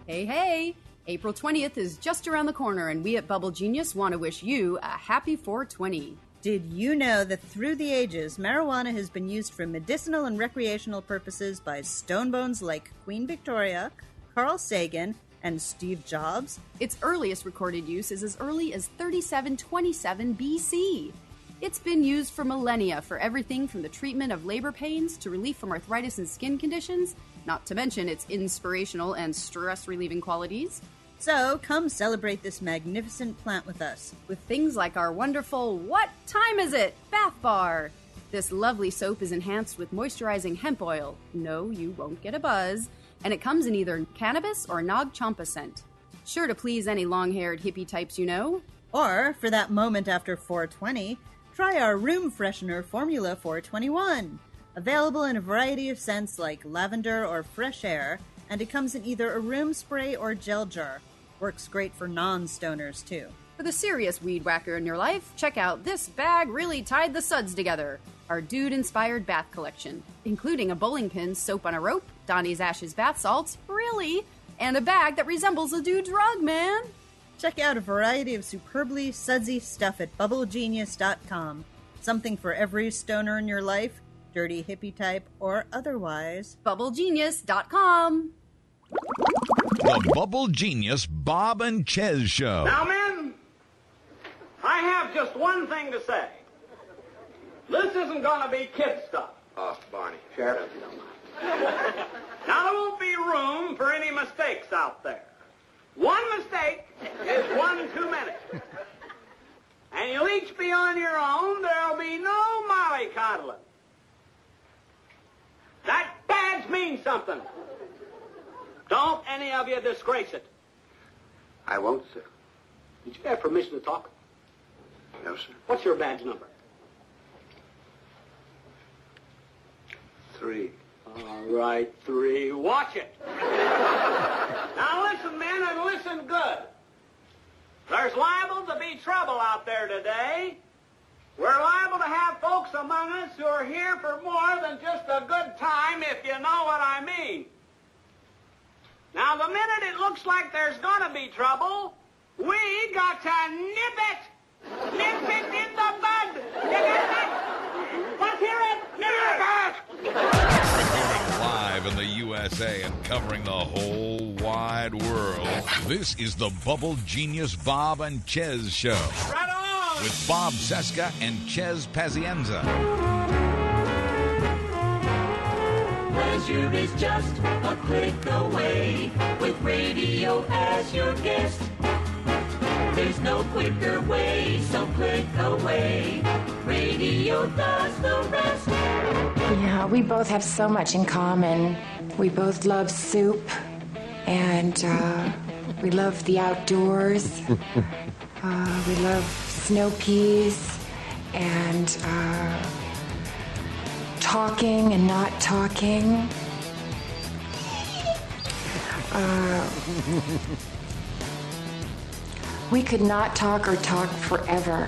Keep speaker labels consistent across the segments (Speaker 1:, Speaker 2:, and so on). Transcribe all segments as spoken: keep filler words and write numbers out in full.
Speaker 1: Hey, hey! April twentieth is just around the corner, and we at Bubble Genius want to wish you a happy four twenty.
Speaker 2: Did you know that through the ages, marijuana has been used for medicinal and recreational purposes by stonebones like Queen Victoria, Carl Sagan, and Steve Jobs?
Speaker 1: Its earliest recorded use is as early as thirty-seven twenty-seven B C. It's been used for millennia for everything from the treatment of labor pains to relief from arthritis and skin conditions, not to mention its inspirational and stress-relieving qualities.
Speaker 2: So, come celebrate this magnificent plant with us.
Speaker 1: With things like our wonderful What Time Is It? Bath Bar. This lovely soap is enhanced with moisturizing hemp oil. No, you won't get a buzz. And it comes in either cannabis or Nag Champa scent. Sure to please any long-haired hippie types you know.
Speaker 2: Or, for that moment after four twenty, try our room freshener Formula four twenty-one. Available in a variety of scents like lavender or fresh air, and it comes in either a room spray or gel jar. Works great for non-stoners, too.
Speaker 1: For the serious weed whacker in your life, check out This Bag Really Tied the Suds Together, our dude-inspired bath collection, including a bowling pin, soap on a rope, Donnie's Ashes bath salts, really, and a bag that resembles a dude's rug, man.
Speaker 2: Check out a variety of superbly sudsy stuff at bubble genius dot com. Something for every stoner in your life, dirty hippie type or otherwise.
Speaker 1: bubble genius dot com.
Speaker 3: The Bubble Genius Bob and Ches Show.
Speaker 4: Now, men, I have just one thing to say. This isn't going to be kid stuff.
Speaker 5: Oh, Barney, Sheriff, if you don't mind.
Speaker 4: Now, there won't be room for any mistakes out there. One mistake is one too many. And you'll each be on your own. There'll be no mollycoddling. That badge means something. Don't any of you disgrace it.
Speaker 5: I won't, sir.
Speaker 4: Did you have permission to talk?
Speaker 5: No, sir.
Speaker 4: What's your badge number?
Speaker 5: Three.
Speaker 4: All right, three. Watch it. Now listen, men, and listen good. There's liable to be trouble out there today. We're liable to have folks among us who are here for more than just a good time, if you know what I mean. Now, the minute it looks like there's going to be trouble, we got to nip it. Nip it in the bud. Nip it. Let's hear it. Nip it.
Speaker 3: Recording live in the U S A and covering the whole wide world, this is the Bubble Genius Bob and Ches Show.
Speaker 4: Right on.
Speaker 3: With Bob Cesca and Ches Pazienza.
Speaker 6: Pleasure is just a click away with radio as your guest. There's no quicker way, so click away. Radio does the rest.
Speaker 7: Yeah, we both have so much in common. We both love soup, and uh, we love the outdoors. Uh, we love snow peas, and uh, talking and not talking. Uh, we could not talk or talk forever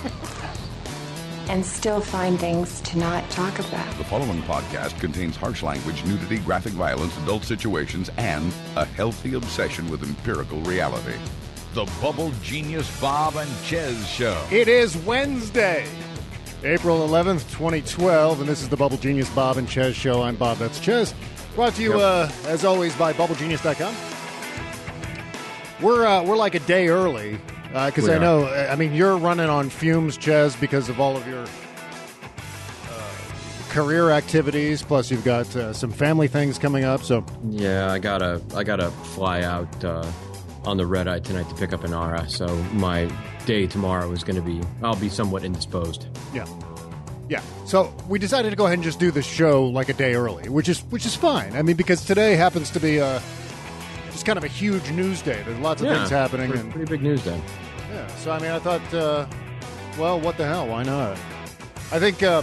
Speaker 7: and still find things to not talk about.
Speaker 8: The following podcast contains harsh language, nudity, graphic violence, adult situations, and a healthy obsession with empirical reality.
Speaker 3: The Bubble Genius Bob and Ches Show.
Speaker 9: It is Wednesday, April eleventh, twenty twelve, and this is the Bubble Genius Bob and Ches Show. I'm Bob, that's Ches. Brought to you, uh, as always, by bubble genius dot com. We're, uh, we're like a day early, because uh, I know, I mean, you're running on fumes, Ches, because of all of your uh, career activities, plus you've got uh, some family things coming up, so...
Speaker 10: Yeah, I gotta, I gotta fly out uh, on the red-eye tonight to pick up Inara, so my day tomorrow is going to be, I'll be somewhat indisposed.
Speaker 9: Yeah. Yeah, so we decided to go ahead and just do the show like a day early, which is which is fine. I mean, because today happens to be uh, just kind of a huge news day. There's lots of
Speaker 10: yeah,
Speaker 9: things happening.
Speaker 10: Pretty,
Speaker 9: and
Speaker 10: pretty big news day.
Speaker 9: Yeah, so I mean, I thought, uh, well, what the hell? Why not? I think uh,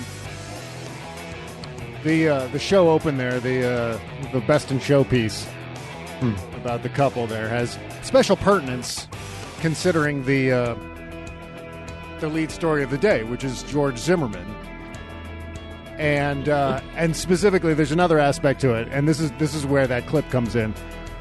Speaker 9: the uh, the show open there, the uh, the best in show piece hmm. about the couple there has special pertinence, considering the uh, the lead story of the day, which is George Zimmerman. And uh, and specifically, there's another aspect to it, and this is this is where that clip comes in.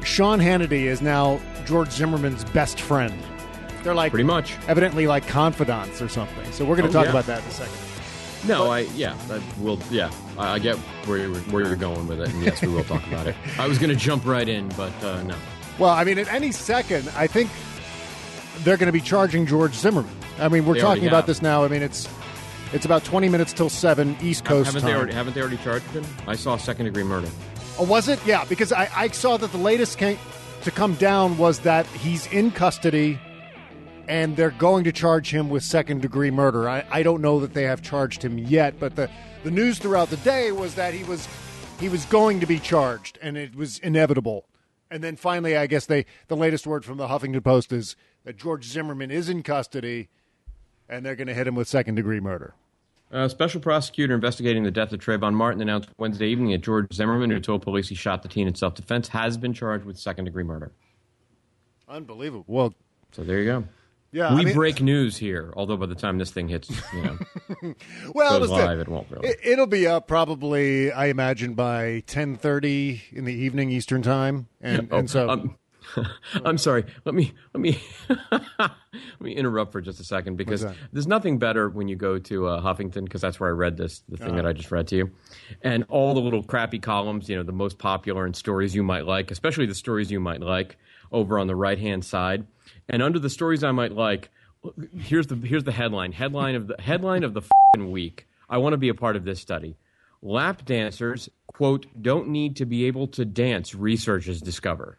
Speaker 9: Sean Hannity is now George Zimmerman's best friend. They're like
Speaker 10: pretty much,
Speaker 9: evidently like confidants or something. So we're going to
Speaker 10: oh,
Speaker 9: talk
Speaker 10: yeah.
Speaker 9: about that in a second.
Speaker 10: No, I yeah, that will yeah. I, I get where you're, where you're going with it, and yes, we will talk about it. I was going to jump right in, but uh, no.
Speaker 9: Well, I mean, at any second, I think they're going to be charging George Zimmerman. I mean, we're
Speaker 10: They
Speaker 9: talking
Speaker 10: already
Speaker 9: about
Speaker 10: have.
Speaker 9: this now. I mean, it's it's about twenty minutes till seven East Coast
Speaker 10: haven't
Speaker 9: time.
Speaker 10: They already, haven't they already charged him? I saw second degree murder.
Speaker 9: Oh, was it? Yeah, because I, I saw that the latest came to come down was that he's in custody, and they're going to charge him with second degree murder. I, I don't know that they have charged him yet, but the, the news throughout the day was that he was he was going to be charged, and it was inevitable. And then finally, I guess they the latest word from the Huffington Post is that George Zimmerman is in custody, and they're going to hit him with second degree murder.
Speaker 10: A special prosecutor investigating the death of Trayvon Martin announced Wednesday evening that George Zimmerman, who told police he shot the teen in self-defense, has been charged with second-degree murder.
Speaker 9: Unbelievable. Well,
Speaker 10: so there you go.
Speaker 9: Yeah,
Speaker 10: we
Speaker 9: I mean,
Speaker 10: break news here, although by the time this thing hits, you know,
Speaker 9: well,
Speaker 10: goes
Speaker 9: listen,
Speaker 10: live, it won't really.
Speaker 9: It, it'll be up probably, I imagine, by ten thirty in the evening Eastern time, and,
Speaker 10: oh,
Speaker 9: and so.
Speaker 10: Um, I'm sorry. Let me let me let me interrupt for just a second because there's nothing better when you go to uh, Huffington, because that's where I read this, the thing uh-huh. that I just read to you, and all the little crappy columns, you know, the most popular and stories you might like, especially the stories you might like, over on the right hand side, and under the stories I might like, here's the here's the headline headline of the headline of the f***ing week. I want to be a part of this study. Lap dancers, quote, don't need to be able to dance, researchers discover.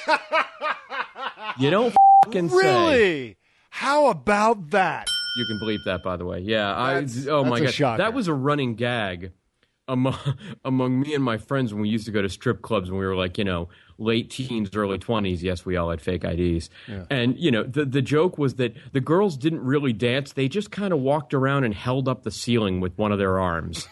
Speaker 10: You don't f***ing say.
Speaker 9: Really? How about that?
Speaker 10: You can bleep that, by the way. Yeah.
Speaker 9: That's,
Speaker 10: I. Oh, my
Speaker 9: God.
Speaker 10: Shocker. That was a running gag among, among me and my friends when we used to go to strip clubs when we were like, you know, late teens, early twenties. Yes, we all had fake I Ds. Yeah. And, you know, the, the joke was that the girls didn't really dance. They just kind of walked around and held up the ceiling with one of their arms.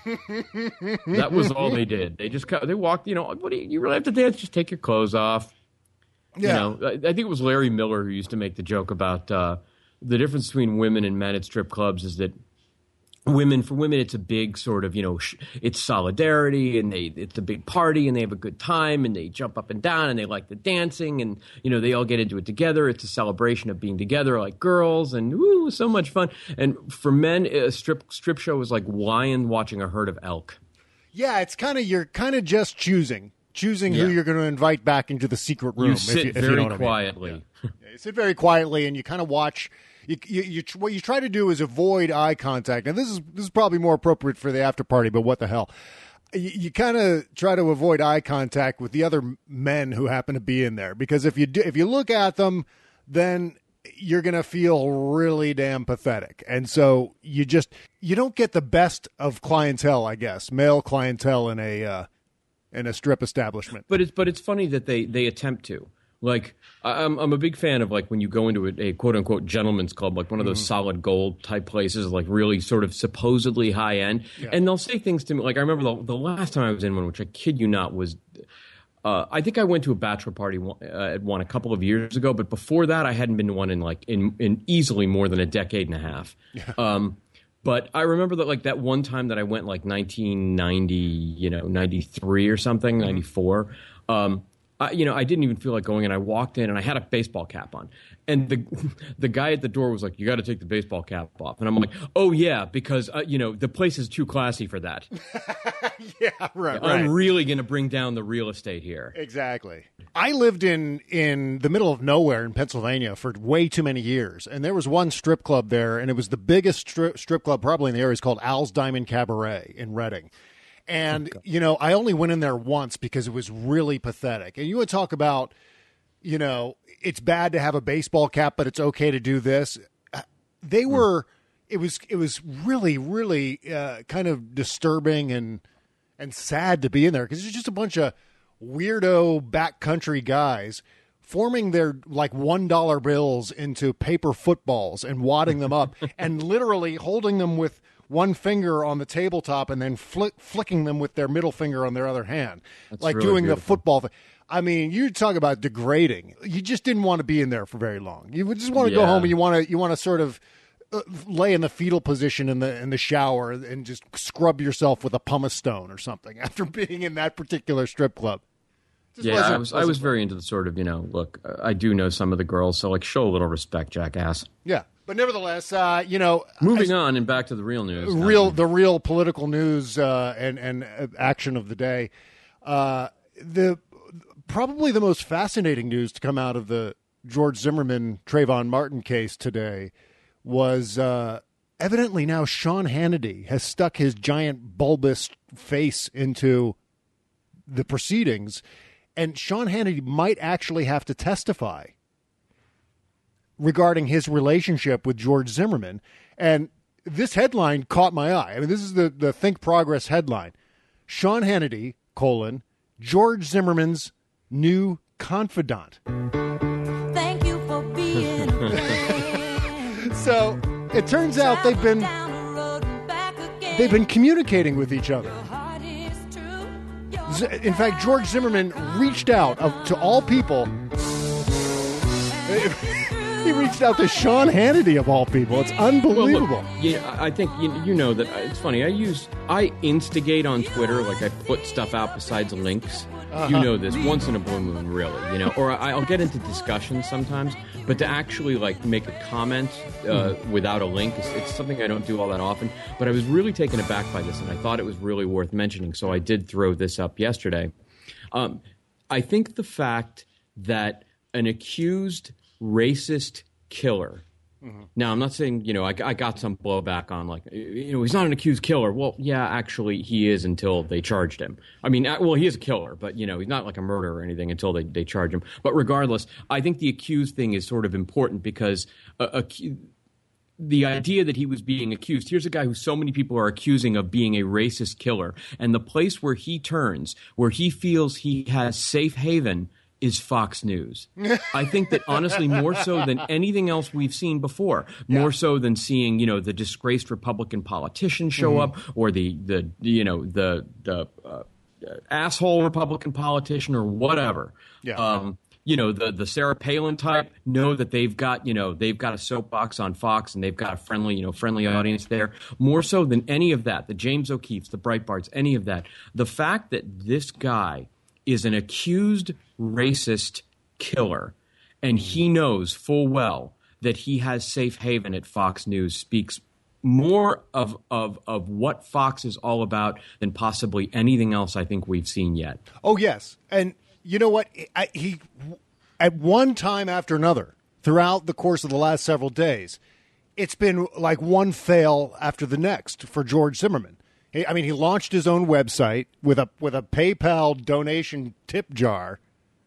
Speaker 10: That was all they did. They just they walked, you know, what do you, you really have to dance? Just take your clothes off. Yeah. You know, I, I think it was Larry Miller who used to make the joke about uh, the difference between women and men at strip clubs is that women, for women, it's a big sort of, you know, sh- it's solidarity, and they it's a big party, and they have a good time, and they jump up and down, and they like the dancing, and, you know, they all get into it together. It's a celebration of being together like girls, and woo, so much fun. And for men, a strip strip show is like lion watching a herd of elk.
Speaker 9: Yeah, it's kind of, you're kind of just choosing. Choosing
Speaker 10: yeah.
Speaker 9: who you're going to invite back into the secret room.
Speaker 10: You sit
Speaker 9: if you, if
Speaker 10: very
Speaker 9: you know what
Speaker 10: quietly.
Speaker 9: I mean. yeah. Yeah, you sit very quietly, and you kind of watch. You, you, you, what you try to do is avoid eye contact. And this is this is probably more appropriate for the after party, but what the hell? You, you kind of try to avoid eye contact with the other men who happen to be in there, because if you do, if you look at them, then you're going to feel really damn pathetic. And so you just you don't get the best of clientele, I guess, male clientele in a uh, in a strip establishment.
Speaker 10: But it's but it's funny that they they attempt to. Like, I'm I'm a big fan of, like, when you go into a, a quote-unquote gentleman's club, like one of those mm-hmm. solid gold type places, like really sort of supposedly high-end. Yeah. And they'll say things to me. Like, I remember the, the last time I was in one, which I kid you not, was uh, I think I went to a bachelor party one, uh, at one a couple of years ago. But before that, I hadn't been to one in, like, in, in easily more than a decade and a half. Yeah. Um, but I remember that, like, that one time that I went, like, nineteen ninety, you know, ninety-three or something, mm-hmm. ninety-four. Um I, you know, I didn't even feel like going in. I walked in, and I had a baseball cap on. And the the guy at the door was like, you got to take the baseball cap off. And I'm like, oh, yeah, because, uh, you know, the place is too classy for that.
Speaker 9: yeah, right,
Speaker 10: I'm
Speaker 9: right.
Speaker 10: really going to bring down the real estate here.
Speaker 9: Exactly. I lived in, in the middle of nowhere in Pennsylvania for way too many years. And there was one strip club there, and it was the biggest stri- strip club probably in the area. It's called Al's Diamond Cabaret in Reading. And, you know, I only went in there once because it was really pathetic. And you would talk about, you know, it's bad to have a baseball cap, but it's okay to do this. They were, it was, it was really, really uh, kind of disturbing and, and sad to be in there, because it's just a bunch of weirdo backcountry guys forming their like one dollar bills into paper footballs and wadding them up and literally holding them with one finger on the tabletop and then flick, flicking them with their middle finger on their other hand.
Speaker 10: That's
Speaker 9: like
Speaker 10: really
Speaker 9: doing
Speaker 10: beautiful.
Speaker 9: The football thing. I mean, you talk about degrading. You just didn't want to be in there for very long. You just want to
Speaker 10: yeah.
Speaker 9: go home and you want to you want to sort of uh, lay in the fetal position in the in the shower and just scrub yourself with a pumice stone or something after being in that particular strip club.
Speaker 10: Yeah, I was I was very into the sort of, you know, look, I do know some of the girls, so like show a little respect, jackass.
Speaker 9: Yeah, but nevertheless, uh, you know,
Speaker 10: moving
Speaker 9: I,
Speaker 10: on and back to the real news.
Speaker 9: Real
Speaker 10: um,
Speaker 9: the real political news uh, and and action of the day. Uh, the probably the most fascinating news to come out of the George Zimmerman Trayvon Martin case today was uh, evidently now Sean Hannity has stuck his giant bulbous face into the proceedings. And Sean Hannity might actually have to testify regarding his relationship with George Zimmerman. And this headline caught my eye. I mean, this is the, the Think Progress headline. Sean Hannity, colon, George Zimmerman's new confidant.
Speaker 6: Thank you for being a friend.
Speaker 9: So it turns out they've been they've been communicating with each other. In fact, George Zimmerman reached out of, to all people. He reached out to Sean Hannity of all people. It's unbelievable.
Speaker 10: Well, look, yeah, I think you, you know that it's funny. I use I instigate on Twitter, like I put stuff out besides links. Uh-huh. You know this once in a blue moon, really. You know, or I, I'll get into discussions sometimes, but to actually like make a comment uh, mm-hmm. without a link, it's, it's something I don't do all that often. But I was really taken aback by this, and I thought it was really worth mentioning. So I did throw this up yesterday. Um, I think the fact that an accused racist killer. Mm-hmm. Now, I'm not saying, you know, I, I got some blowback on, like, you know, he's not an accused killer. Well, yeah, actually, he is until they charged him. I mean, well, he is a killer, but, you know, he's not like a murderer or anything until they, they charge him. But regardless, I think the accused thing is sort of important because uh, acu- the idea that he was being accused, here's a guy who so many people are accusing of being a racist killer, and the place where he turns, where he feels he has safe haven, is Fox News. I think that honestly, more so than anything else we've seen before, more yeah. so than seeing, you know, the disgraced Republican politician show mm-hmm. up, or the the you know the the uh, asshole Republican politician or whatever. Yeah. Um, you know, the the Sarah Palin type know that they've got, you know, they've got a soapbox on Fox and they've got a friendly, you know, friendly audience there. More so than any of that, the James O'Keefe's, the Breitbarts, any of that. The fact that this guy is an accused racist killer, and he knows full well that he has safe haven at Fox News speaks more of, of, of what Fox is all about than possibly anything else I think we've seen yet.
Speaker 9: Oh, yes. And you know what? I, he, at one time after another, throughout the course of the last several days, it's been like one fail after the next for George Zimmerman. I mean, he launched his own website with a with a PayPal donation tip jar,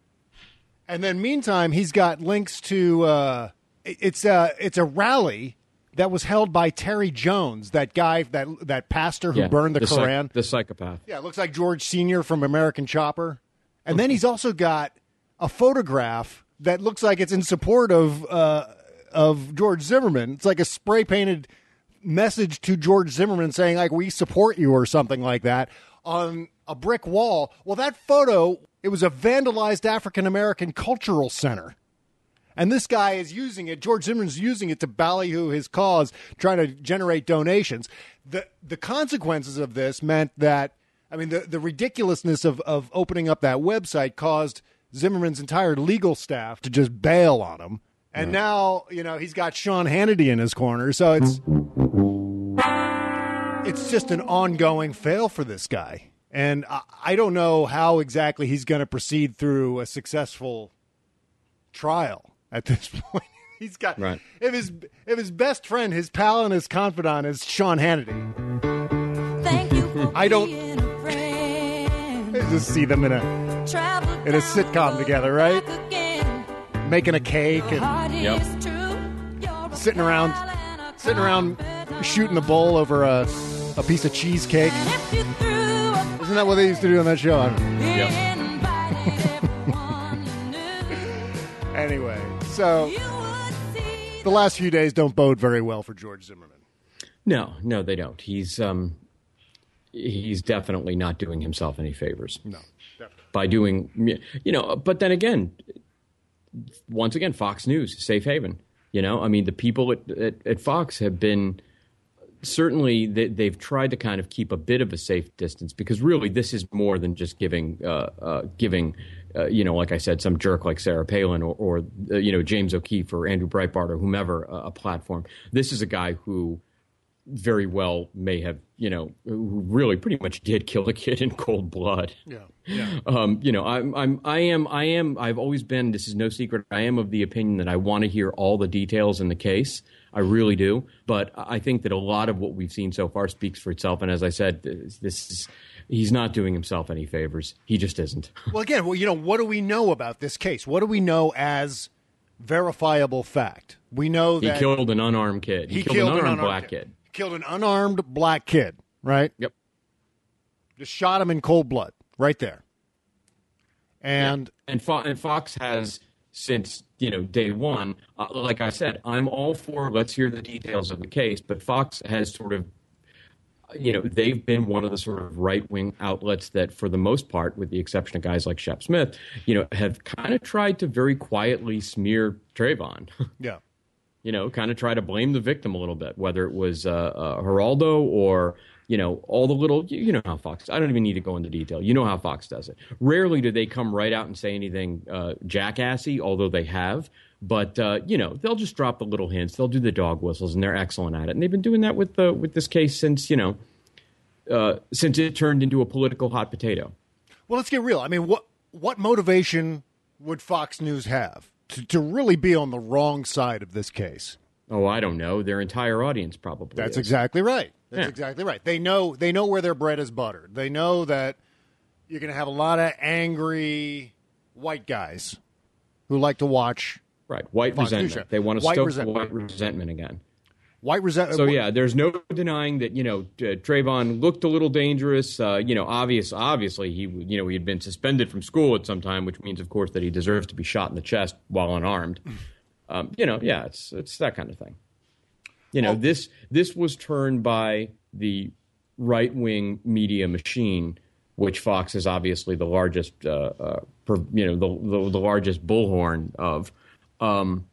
Speaker 9: and then meantime, he's got links to uh, it's a it's a rally that was held by Terry Jones, that guy, that that pastor who
Speaker 10: yeah,
Speaker 9: burned the,
Speaker 10: the
Speaker 9: Koran,
Speaker 10: psych- the psychopath.
Speaker 9: Yeah, it looks like George Senior from American Chopper, and then he's also got a photograph that looks like it's in support of uh, of George Zimmerman. It's like a spray painted message to George Zimmerman saying, like, we support you or something like that on a brick wall. Well, that photo, it was a vandalized African-American cultural center. And this guy is using it, George Zimmerman's using it to ballyhoo his cause, trying to generate donations. The the consequences of this meant that, I mean, the, the ridiculousness of, of opening up that website caused Zimmerman's entire legal staff to just bail on him. And right. now, you know, he's got Sean Hannity in his corner, so it's it's just an ongoing fail for this guy. And I, I don't know how exactly he's going to proceed through a successful trial at this point. He's got right. if his if his best friend, his pal, and his confidant is Sean Hannity.
Speaker 6: Thank you for
Speaker 9: I don't
Speaker 6: being a friend.
Speaker 9: I just see them in a in a sitcom together, right? Making a cake and
Speaker 10: yep.
Speaker 9: sitting around, sitting around shooting the bull over a, a piece of cheesecake. Isn't that what they used to do on that show?
Speaker 10: Yep.
Speaker 9: Anyway, so the last few days don't bode very well for George Zimmerman.
Speaker 10: No, no, they don't. He's um, he's definitely not doing himself any favors.
Speaker 9: No, definitely.
Speaker 10: By doing, you know, but then again, once again, Fox News, safe haven. You know, I mean, the people at, at, at Fox have been certainly they, they've tried to kind of keep a bit of a safe distance because really this is more than just giving uh, uh, giving. Uh, you know, like I said, some jerk like Sarah Palin or, or uh, you know, James O'Keefe or Andrew Breitbart or whomever uh, a platform. This is a guy who very well may have, you know, who really pretty much did kill a kid in cold blood.
Speaker 9: Yeah, yeah.
Speaker 10: Um, you know, I'm, I'm, I am, I am, I've always been, this is no secret, I am of the opinion that I want to hear all the details in the case. I really do. But I think that a lot of what we've seen so far speaks for itself. And as I said, this, this is, he's not doing himself any favors. He just isn't.
Speaker 9: Well, again, well, you know, what do we know about this case? What do we know as verifiable fact? We know that
Speaker 10: he killed an unarmed kid. He, he killed, killed an unarmed, an unarmed black kid. kid.
Speaker 9: He killed an unarmed black kid, right?
Speaker 10: Yep.
Speaker 9: Just shot him in cold blood right there. And
Speaker 10: yeah. and, Fo- and Fox has, since, you know, day one, uh, like I said, I'm all for let's hear the details of the case, but Fox has sort of, you know, they've been one of the sort of right-wing outlets that, for the most part, with the exception of guys like Shep Smith, you know, have kind of tried to very quietly smear Trayvon.
Speaker 9: Yeah.
Speaker 10: You know, kind of try to blame the victim a little bit, whether it was uh, uh, Geraldo or, you know, all the little, you, you know how Fox, I don't even need to go into detail. You know how Fox does it. Rarely do they come right out and say anything uh, jackassy, although they have. But, uh, you know, they'll just drop the little hints. They'll do the dog whistles, and they're excellent at it. And they've been doing that with uh, with this case since, you know, uh, since it turned into a political hot potato.
Speaker 9: Well, let's get real. I mean, what what motivation would Fox News have to, to really be on the wrong side of this case?
Speaker 10: Oh, I don't know. Their entire audience probably
Speaker 9: That's
Speaker 10: is.
Speaker 9: exactly right. That's
Speaker 10: yeah.
Speaker 9: exactly right. They know they know where their bread is buttered. They know that you're going to have a lot of angry white guys who like to watch.
Speaker 10: Right, white
Speaker 9: Fox
Speaker 10: resentment. They want to
Speaker 9: white
Speaker 10: stoke
Speaker 9: resentment.
Speaker 10: white resentment again.
Speaker 9: White resentment.
Speaker 10: So yeah, there's no denying that, you know, uh, Trayvon looked a little dangerous. Uh, you know, obvious, obviously he, you know, he had been suspended from school at some time, which means, of course, that he deserves to be shot in the chest while unarmed. Um, you know, yeah, it's it's that kind of thing. You know, oh. this this was turned by the right wing media machine, which Fox is obviously the largest, uh, uh, per, you know, the, the the largest bullhorn of. Um,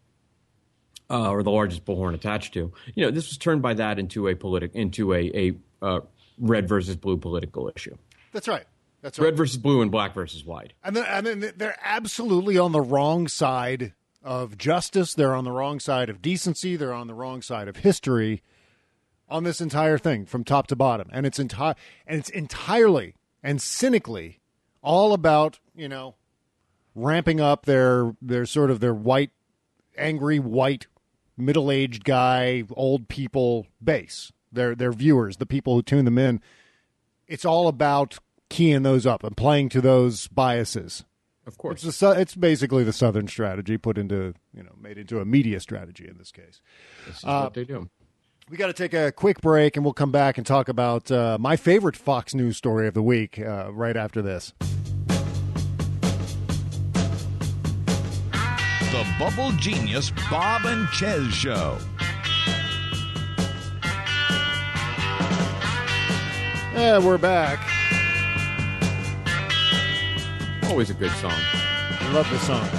Speaker 10: uh, or the largest bullhorn attached to. You know, this was turned by that into a politic, into a, a uh, red versus blue political issue.
Speaker 9: That's right. That's right.
Speaker 10: Red versus blue and black versus white.
Speaker 9: And then, and then they're absolutely on the wrong side of justice. They're on the wrong side of decency. They're on the wrong side of history on this entire thing from top to bottom. And it's entire and it's entirely and cynically all about, you know, ramping up their their sort of their white, angry white, middle-aged guy, old people base. Their their viewers, the people who tune them in. It's all about keying those up and playing to those biases.
Speaker 10: Of course,
Speaker 9: it's, a, it's basically the Southern strategy put into, you know, made into a media strategy in this case.
Speaker 10: This is
Speaker 9: uh,
Speaker 10: what they do.
Speaker 9: We got to take a quick break, and we'll come back and talk about uh, my favorite Fox News story of the week uh, right after this.
Speaker 3: The Bubble Genius Bob and Ches Show.
Speaker 9: Yeah, we're back.
Speaker 10: Always a good song.
Speaker 9: I love this song.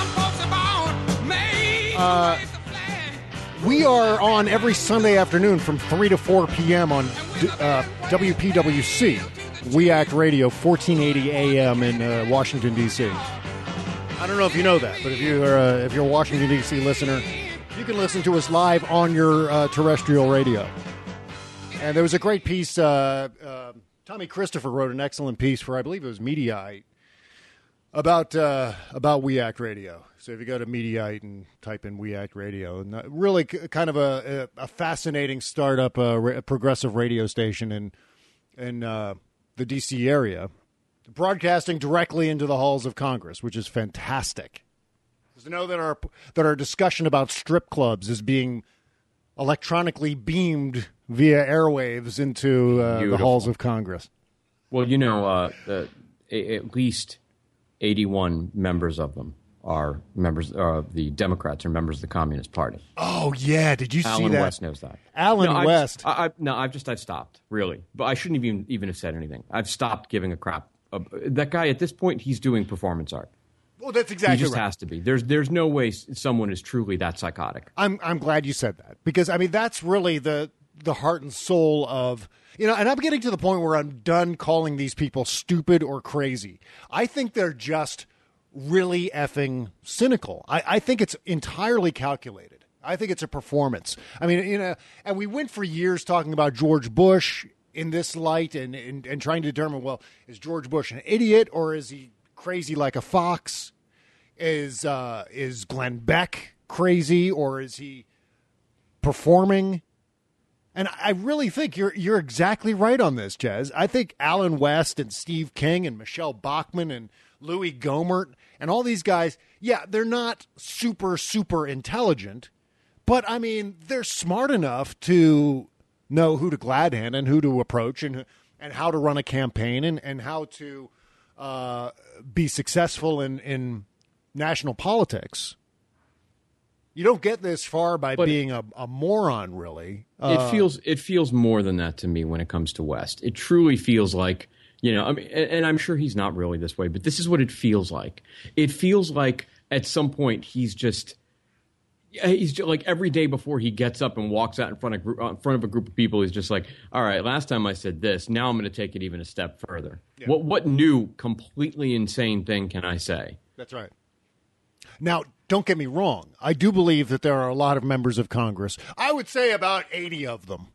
Speaker 9: Uh, we are on every Sunday afternoon from three to four p.m. on uh, W P W C, We Act Radio, fourteen eighty A M in uh, Washington, D C I don't know if you know that, but if you're, uh, if you're a Washington, D C listener, you can listen to us live on your uh, terrestrial radio. And there was a great piece. Uh, uh, Tommy Christopher wrote an excellent piece for, I believe it was Mediaite, about uh, about We Act Radio. So if you go to Mediaite and type in We Act Radio, and uh, really c- kind of a, a, a fascinating startup, uh, ra- progressive radio station in in uh, the D C area, broadcasting directly into the halls of Congress, which is fantastic. To know that our that our discussion about strip clubs is being electronically beamed via airwaves into uh, the halls of Congress.
Speaker 10: Well, you know, uh, the, at least eighty-one members of them are members of uh, the Democrats are members of the Communist Party.
Speaker 9: Oh, yeah. Did you
Speaker 10: Alan
Speaker 9: see that?
Speaker 10: Alan West knows that.
Speaker 9: Alan
Speaker 10: no,
Speaker 9: West.
Speaker 10: I, I, no, I've just I've stopped, really. But I shouldn't even, even have said anything. I've stopped giving a crap. Uh, that guy, at this point, he's doing performance art.
Speaker 9: Well, that's exactly
Speaker 10: He just
Speaker 9: right.
Speaker 10: has to be. There's there's no way someone is truly that psychotic.
Speaker 9: I'm I'm glad you said that, because I mean that's really the the heart and soul of, you know, and I'm getting to the point where I'm done calling these people stupid or crazy. I think they're just really effing cynical. I, I think it's entirely calculated. I think it's a performance. I mean, you know, and we went for years talking about George Bush in this light and, and, and trying to determine, well, is George Bush an idiot or is he crazy like a fox? Is uh, is Glenn Beck crazy or is he performing? And I really think you're you're exactly right on this, Jez. I think Alan West and Steve King and Michelle Bachmann and Louis Gohmert and all these guys, yeah, they're not super, super intelligent, but, I mean, they're smart enough to know who to glad hand and who to approach and and how to run a campaign and, and how to uh, be successful in, in national politics. You don't get this far by but being a, a moron, really.
Speaker 10: It
Speaker 9: uh,
Speaker 10: feels it feels more than that to me when it comes to West. It truly feels like, you know, I mean, and, and I'm sure he's not really this way, but this is what it feels like. It feels like at some point he's just he's just like every day before he gets up and walks out in front of group, in front of a group of people, he's just like, all right, last time I said this, now I'm going to take it even a step further. Yeah. What what new, completely insane thing can I say?
Speaker 9: That's right. Now, don't get me wrong. I do believe that there are a lot of members of Congress. I would say about eighty of them.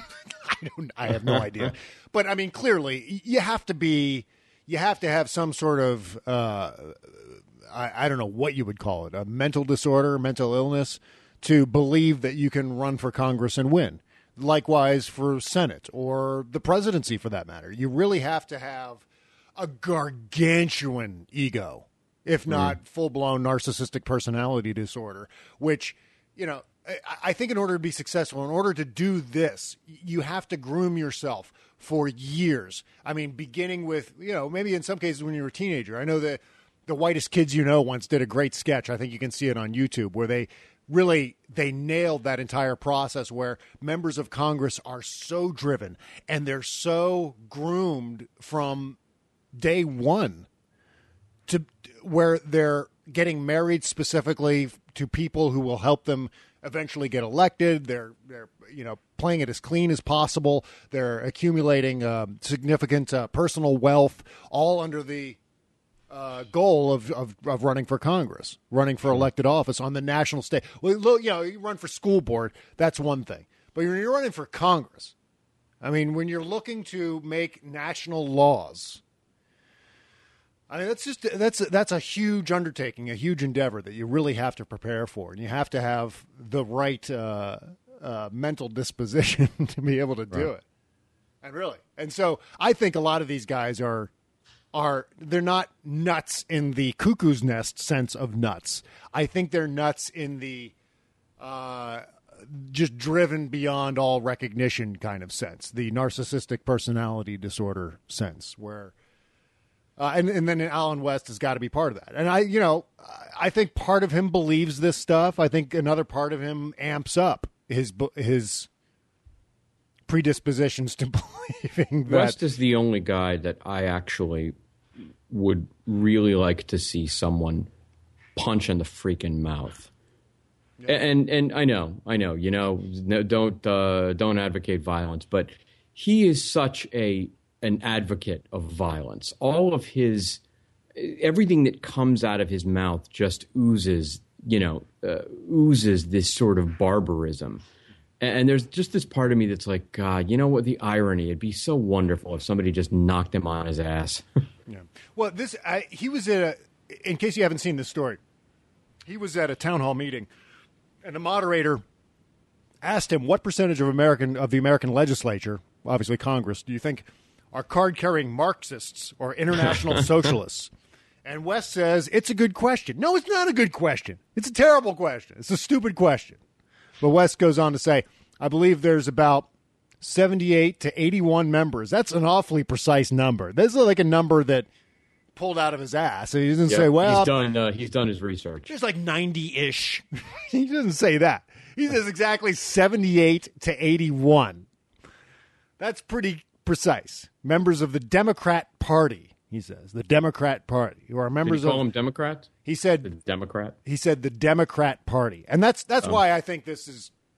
Speaker 9: I don't. I have no idea. But I mean, clearly, you have to be. You have to have some sort of. Uh, I, I don't know what you would call it. A mental disorder, mental illness, to believe that you can run for Congress and win. Likewise for Senate or the presidency, for that matter. You really have to have a gargantuan ego. If not mm. full-blown narcissistic personality disorder, which, you know, I, I think in order to be successful, in order to do this, you have to groom yourself for years. I mean, beginning with, you know, maybe in some cases when you were a teenager. I know that the Whitest Kids You Know once did a great sketch. I think you can see it on YouTube, where they really, they nailed that entire process where members of Congress are so driven and they're so groomed from day one to where they're getting married specifically to people who will help them eventually get elected. They're, they're you know, playing it as clean as possible. They're accumulating uh, significant uh, personal wealth, all under the uh, goal of, of, of running for Congress, running for elected office on the national stage. Well, you know, you run for school board, that's one thing. But when you're running for Congress, I mean, when you're looking to make national laws, I mean, that's just that's that's a huge undertaking, a huge endeavor that you really have to prepare for, and you have to have the right uh, uh, mental disposition to be able to do right. it. And really, and so I think a lot of these guys are are they're not nuts in the cuckoo's nest sense of nuts. I think they're nuts in the uh, just driven beyond all recognition kind of sense, the narcissistic personality disorder sense, where. Uh, and, and then Alan West has got to be part of that. And I, you know, I think part of him believes this stuff. I think another part of him amps up his his predispositions to believing that.
Speaker 10: West is the only guy that I actually would really like to see someone punch in the freaking mouth. Yeah. And and I know, I know, you know, no, don't uh, don't advocate violence, but he is such a an advocate of violence. All of his, everything that comes out of his mouth just oozes, you know, uh, oozes this sort of barbarism. And, and there's just this part of me that's like, God, you know what? The irony. It'd be so wonderful if somebody just knocked him on his ass.
Speaker 9: Yeah. Well, this I, he was at a. In case you haven't seen this story, he was at a town hall meeting, and the moderator asked him what percentage of American of the American legislature, obviously Congress, do you think are card-carrying Marxists or international socialists? And West says, it's a good question. No, it's not a good question. It's a terrible question. It's a stupid question. But West goes on to say, I believe there's about seventy-eight to eighty-one members. That's an awfully precise number. This is like a number that pulled out of his ass. He doesn't yeah, say, well.
Speaker 10: He's done, uh, he's done his research.
Speaker 9: There's like ninety-ish. He doesn't say that. He says exactly seventy-eight to eighty-one. That's pretty precise. Members of the Democrat Party, he says. The Democrat Party. Who are members
Speaker 10: Did you call
Speaker 9: of
Speaker 10: them Democrats?
Speaker 9: He said
Speaker 10: the Democrat.
Speaker 9: He said the Democrat Party. And that's that's oh. why I think this is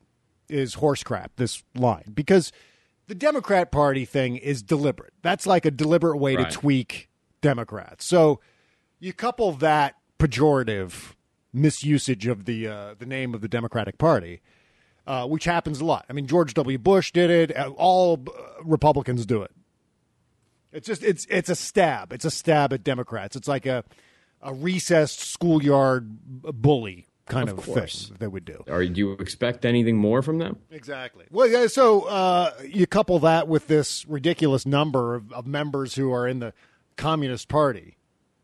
Speaker 9: is horse crap, this line, because the Democrat Party thing is deliberate. That's like a deliberate way
Speaker 10: Right.
Speaker 9: to tweak Democrats. So you couple that pejorative misusage of the uh, the name of the Democratic Party, uh, which happens a lot. I mean, George W. Bush did it. Uh, All uh, Republicans do it. It's just it's it's a stab. It's a stab at Democrats. It's like a a recessed schoolyard bully kind of,
Speaker 10: Of course.
Speaker 9: thing that would do.
Speaker 10: Or do you expect anything more from them?
Speaker 9: Exactly. Well, yeah, so uh, you couple that with this ridiculous number of, of members who are in the Communist Party.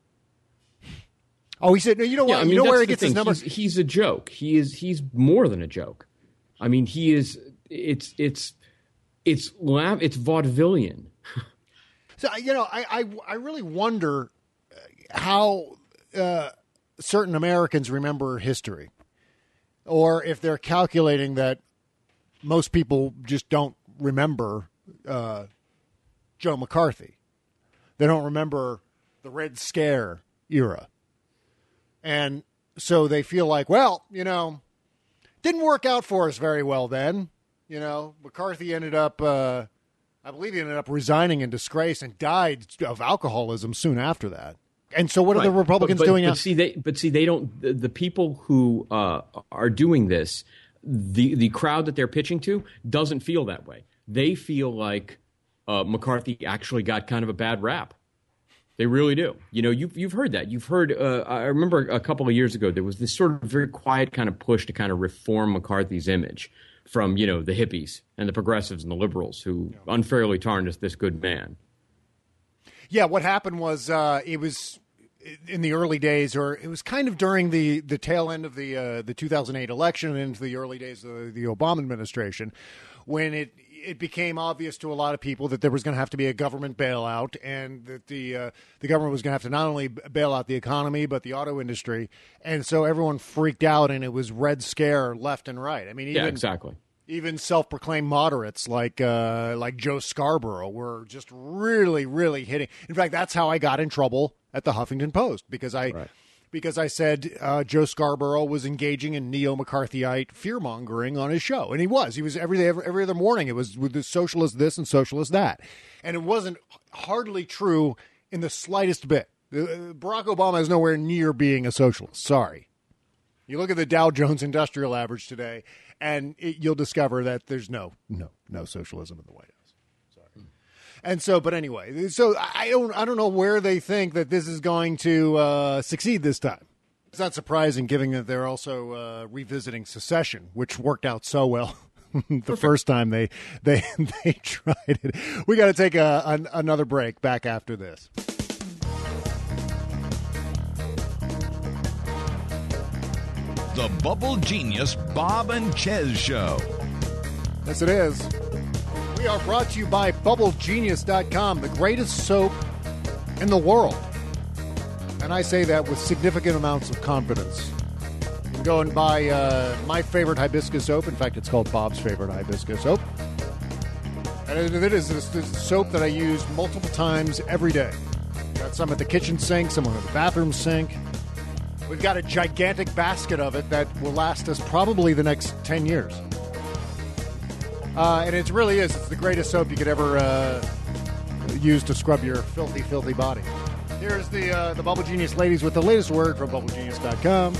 Speaker 9: Oh, he said, no, you know what?
Speaker 10: Yeah, I mean,
Speaker 9: you know
Speaker 10: that's
Speaker 9: where he
Speaker 10: the
Speaker 9: gets his
Speaker 10: thing.
Speaker 9: number?
Speaker 10: He's, he's a joke. He is. He's more than a joke. I mean, he is. It's it's it's laugh. It's vaudevillian.
Speaker 9: So, you know, I, I, I really wonder how uh, certain Americans remember history, or if they're calculating that most people just don't remember uh, Joe McCarthy. They don't remember the Red Scare era. And so they feel like, well, you know, didn't work out for us very well then. You know, McCarthy ended up, uh, I believe he ended up resigning in disgrace and died of alcoholism soon after that. And so what are the
Speaker 10: Right.
Speaker 9: Republicans
Speaker 10: but, but,
Speaker 9: doing
Speaker 10: but
Speaker 9: now?
Speaker 10: See, they, but see, they don't. The, the people who uh, are doing this, the the crowd that they're pitching to, doesn't feel that way. They feel like uh, McCarthy actually got kind of a bad rap. They really do. You know, you've you've heard that. You've heard. Uh, I remember a couple of years ago there was this sort of very quiet kind of push to kind of reform McCarthy's image from, you know, the hippies and the progressives and the liberals who unfairly tarnished this good man.
Speaker 9: Yeah, what happened was uh, it was in the early days, or it was kind of during the, the tail end of the uh, the two thousand eight election and into the early days of the Obama administration, when it it became obvious to a lot of people that there was going to have to be a government bailout, and that the uh, the government was going to have to not only bail out the economy but the auto industry, and so everyone freaked out, and it was Red Scare left and right. I mean, even,
Speaker 10: Yeah, exactly.
Speaker 9: Even self-proclaimed moderates like uh, like Joe Scarborough were just really, really hitting. In fact, that's how I got in trouble at the Huffington Post, because I
Speaker 10: Right.
Speaker 9: because I said uh, Joe Scarborough was engaging in neo-McCarthyite fear-mongering on his show, and he was. He was every day, every, every other morning. It was with the socialist this and socialist that, and it wasn't hardly true in the slightest bit. Uh, Barack Obama is nowhere near being a socialist. Sorry. You look at the Dow Jones Industrial Average today, and it, you'll discover that there's no, no, no socialism in the White House. Sorry. And so, but anyway, so I don't, I don't know where they think that this is going to uh, succeed this time. It's not surprising, given that they're also uh, revisiting secession, which worked out so well the first time they they they tried it. We got to take a, an, another break. Back after this.
Speaker 3: The Bubble Genius Bob and Chez Show.
Speaker 9: Yes, it is. We are brought to you by Bubble Genius dot com, the greatest soap in the world. And I say that with significant amounts of confidence. You can go and buy uh, my favorite hibiscus soap. In fact, it's called Bob's favorite hibiscus soap. And it is this, this soap that I use multiple times every day. Got some at the kitchen sink, some at the bathroom sink. We've got a gigantic basket of it that will last us probably the next ten years. Uh, and it really is. It's the greatest soap you could ever uh, use to scrub your filthy, filthy body. Here's the uh, the Bubble Genius ladies with the latest word from Bubble Genius dot com.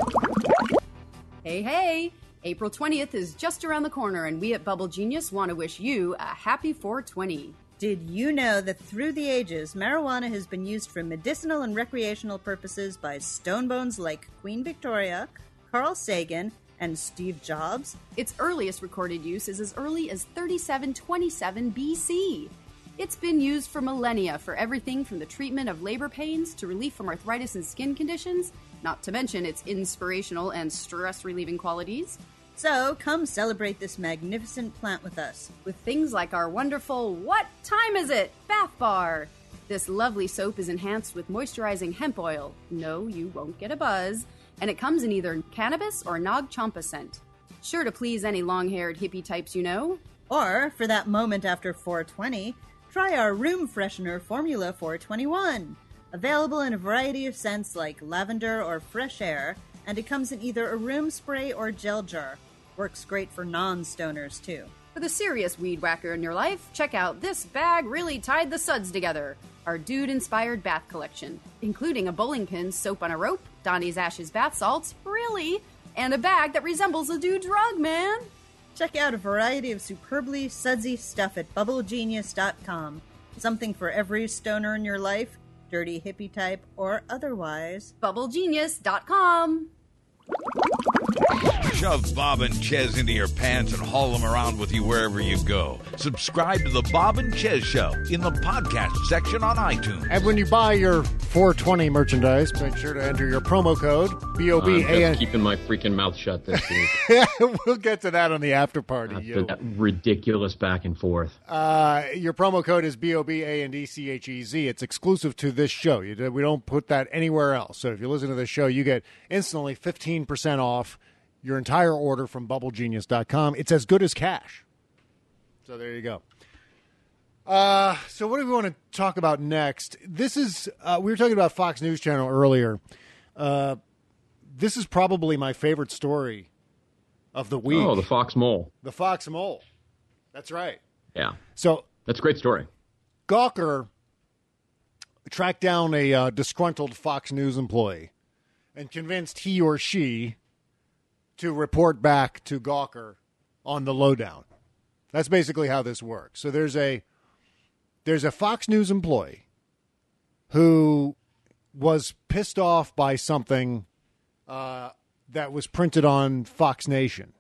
Speaker 1: Hey, hey! April twentieth is just around the corner, and we at Bubble Genius want to wish you a happy four twenty.
Speaker 2: Did you know that through the ages, marijuana has been used for medicinal and recreational purposes by stonebones like Queen Victoria, Carl Sagan, and Steve Jobs?
Speaker 1: Its earliest recorded use is as early as thirty-seven twenty-seven B C. It's been used for millennia for everything from the treatment of labor pains to relief from arthritis and skin conditions, not to mention its inspirational and stress-relieving qualities.
Speaker 2: So, come celebrate this magnificent plant with us.
Speaker 1: With things like our wonderful What Time Is It? Bath Bar. This lovely soap is enhanced with moisturizing hemp oil. No, you won't get a buzz. And it comes in either cannabis or Nag Champa scent. Sure to please any long-haired hippie types you know.
Speaker 2: Or, for that moment after four twenty, try our room freshener Formula four twenty-one. Available in a variety of scents like lavender or fresh air, and it comes in either a room spray or gel jar. Works great for non-stoners, too.
Speaker 1: For the serious weed whacker in your life, check out This Bag Really Tied the Suds Together, our dude-inspired bath collection, including a bowling pin soap on a rope, Donnie's Ashes bath salts, really, and a bag that resembles a dude's rug, man.
Speaker 2: Check out a variety of superbly sudsy stuff at bubble genius dot com. Something for every stoner in your life, dirty hippie type or otherwise.
Speaker 1: bubble genius dot com.
Speaker 3: Shove Bob and Chez into your pants and haul them around with you wherever you go. Subscribe to the Bob and Chez Show in the podcast section on iTunes.
Speaker 9: And when you buy your four twenty merchandise, make sure to enter your promo code B O B A N.
Speaker 10: I'm keeping my freaking mouth shut this week.
Speaker 9: We'll get to that on the after party.
Speaker 10: After
Speaker 9: you.
Speaker 10: that ridiculous back and forth.
Speaker 9: Uh, your promo code is B O B A N D C H E Z. It's exclusive to this show. You, we don't put that anywhere else. So if you listen to this show, you get instantly fifteen percent off your entire order from bubble genius dot com. It's as good as cash. So there you go. Uh, so what do we want to talk about next? This is, uh, we were talking about Fox News Channel earlier. Uh, this is probably my favorite story of the week.
Speaker 10: Oh, the Fox Mole.
Speaker 9: The Fox Mole. That's right.
Speaker 10: Yeah.
Speaker 9: So
Speaker 10: that's a great story.
Speaker 9: Gawker tracked down a uh, disgruntled Fox News employee and convinced he or she to report back to Gawker on the lowdown. That's basically how this works. So there's a there's a Fox News employee who was pissed off by something uh, that was printed on Fox Nation.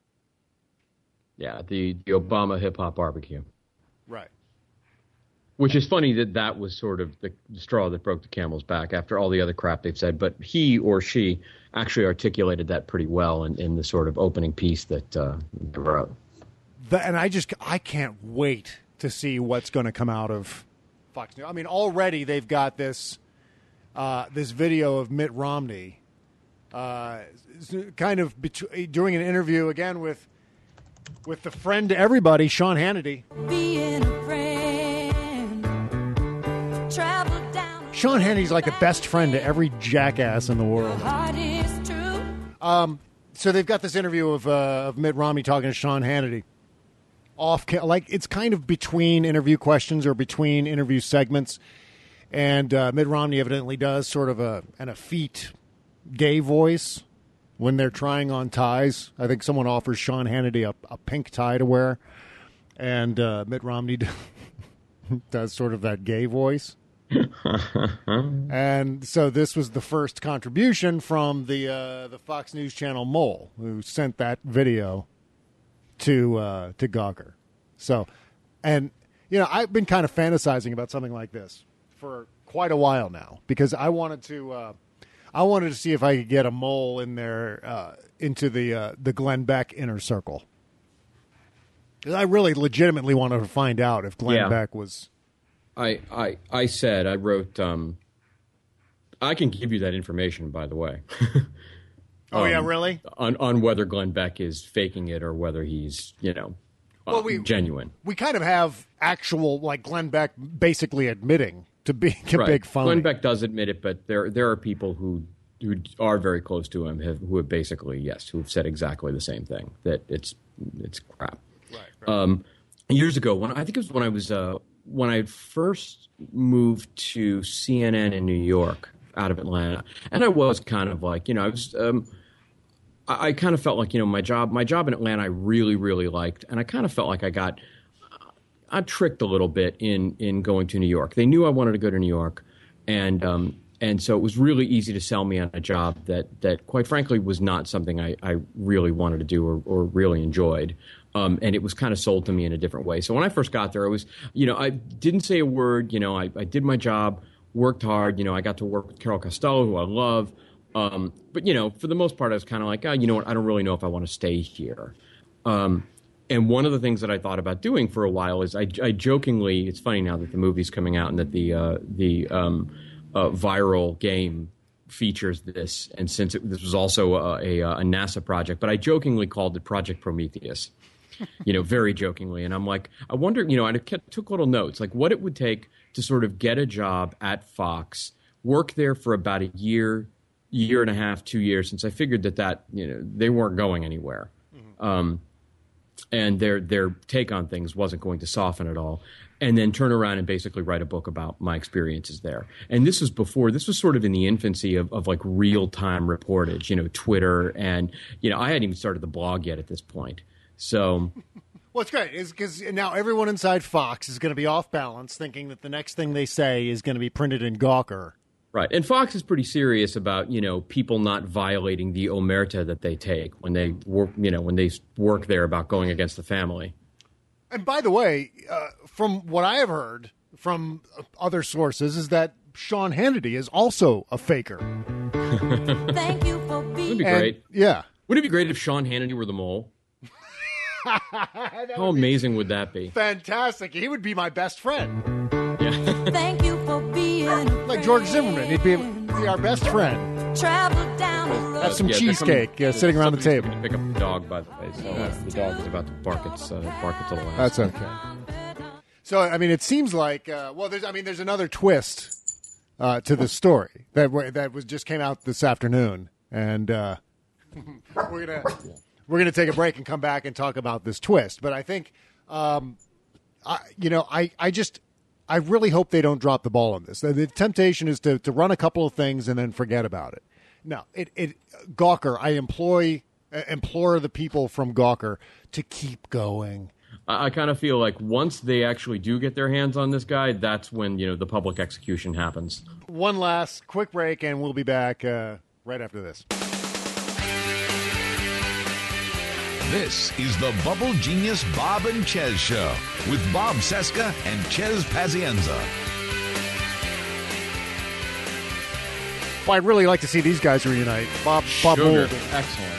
Speaker 10: Yeah, the, the Obama hip hop barbecue.
Speaker 9: Right.
Speaker 10: Which is funny that that was sort of the straw that broke the camel's back after all the other crap they've said. But he or she actually articulated that pretty well in, in the sort of opening piece that uh, they wrote.
Speaker 9: The, and I just I can't wait to see what's going to come out of Fox News. I mean, already they've got this uh, this video of Mitt Romney, uh, kind of bet- doing an interview again with with the friend to everybody, Sean Hannity.
Speaker 6: Being a friend, travel down.
Speaker 9: Sean Hannity's like a best friend to every jackass in the world.
Speaker 6: Heart is true.
Speaker 9: Um, so they've got this interview of uh, of Mitt Romney talking to Sean Hannity. Off, like it's kind of between interview questions or between interview segments, and uh, Mitt Romney evidently does sort of a an effete gay voice when they're trying on ties. I think someone offers Sean Hannity a, a pink tie to wear, and uh, Mitt Romney does sort of that gay voice. And so this was the first contribution from the uh, the Fox News Channel mole who sent that video to uh, to Gawker. So, and you know, I've been kind of fantasizing about something like this for quite a while now because I wanted to uh, I wanted to see if I could get a mole in there uh, into the uh, the Glenn Beck inner circle. I really legitimately wanted to find out if Glenn
Speaker 10: yeah.
Speaker 9: Beck was.
Speaker 10: I, I I said I wrote. Um, I can give you that information, by the way.
Speaker 9: Oh,
Speaker 10: um,
Speaker 9: yeah, really?
Speaker 10: On on whether Glenn Beck is faking it or whether he's, you know, uh,
Speaker 9: well, we,
Speaker 10: genuine.
Speaker 9: We kind of have actual, like, Glenn Beck basically admitting to being a
Speaker 10: right.
Speaker 9: big phony.
Speaker 10: Glenn Beck does admit it, but there there are people who who are very close to him have, who have basically, yes, who have said exactly the same thing, that it's it's crap.
Speaker 9: Right, right.
Speaker 10: Um, years ago, when I think it was when I was uh, when I first moved to C N N in New York out of Atlanta, and I was kind of like, you know, I was. Um, I kind of felt like, you know, my job, my job in Atlanta, I really, really liked. And I kind of felt like I got, I tricked a little bit in, in going to New York. They knew I wanted to go to New York. And, um, and so it was really easy to sell me on a job that, that quite frankly was not something I, I really wanted to do or, or really enjoyed. Um, and it was kind of sold to me in a different way. So when I first got there, I was, you know, I didn't say a word, you know, I, I did my job, worked hard. You know, I got to work with Carol Costello, who I love. Um, but, you know, for the most part, I was kind of like, oh, you know what, I don't really know if I want to stay here. Um, and one of the things that I thought about doing for a while is I, I jokingly, it's funny now that the movie's coming out and that the uh, the um, uh, viral game features this. And since it, this was also a, a, a NASA project, but I jokingly called it Project Prometheus, you know, very jokingly. And I'm like, I wonder, you know, I took little notes, like what it would take to sort of get a job at Fox, work there for about a year, year and a half, two years, since I figured that that, you know, they weren't going anywhere. Mm-hmm. Um, and their their take on things wasn't going to soften at all. And then turn around and basically write a book about my experiences there. And this was before, this was sort of in the infancy of, of like real-time reportage, you know, Twitter. And, you know, I hadn't even started the blog yet at this point. So...
Speaker 9: Well, it's great because now everyone inside Fox is going to be off balance thinking that the next thing they say is going to be printed in Gawker.
Speaker 10: Right. And Fox is pretty serious about, you know, people not violating the omerta that they take when they work, you know, when they work there about going against the family.
Speaker 9: And by the way, uh, from what I have heard from other sources is that Sean Hannity is also a faker.
Speaker 6: Thank you for being.
Speaker 10: Wouldn't it be great?
Speaker 9: And, yeah.
Speaker 10: Wouldn't it be great if Sean Hannity were the mole? How amazing would that be?
Speaker 9: Fantastic. He would be my best friend.
Speaker 10: Yeah.
Speaker 6: Thank you for being
Speaker 9: like George Zimmerman. He'd be, be our best friend.
Speaker 6: Travel down the road.
Speaker 9: Have some
Speaker 10: yeah,
Speaker 9: cheesecake
Speaker 10: coming,
Speaker 9: uh, sitting around the table.
Speaker 10: Pick up the dog, by the way. So uh, the dog is about to bark its, uh, bark its little ass.
Speaker 9: That's okay. So, I mean, it seems like, uh, well, there's, I mean, there's another twist uh, to the story that that was just came out this afternoon. And uh, we're going to... We're going to take a break and come back and talk about this twist. But I think, um, I, you know, I, I just, I really hope they don't drop the ball on this. The, the temptation is to, to run a couple of things and then forget about it. No, it, it Gawker, I employ, uh, implore the people from Gawker to keep going.
Speaker 10: I, I kind of feel like once they actually do get their hands on this guy, that's when, you know, the public execution happens.
Speaker 9: One last quick break and we'll be back uh, right after this.
Speaker 3: This is the Bubble Genius Bob and Chez Show with Bob Cesca and Chez Pazienza.
Speaker 9: Well, I'd really like to see these guys reunite. Bob, Bob Mould.
Speaker 10: Excellent.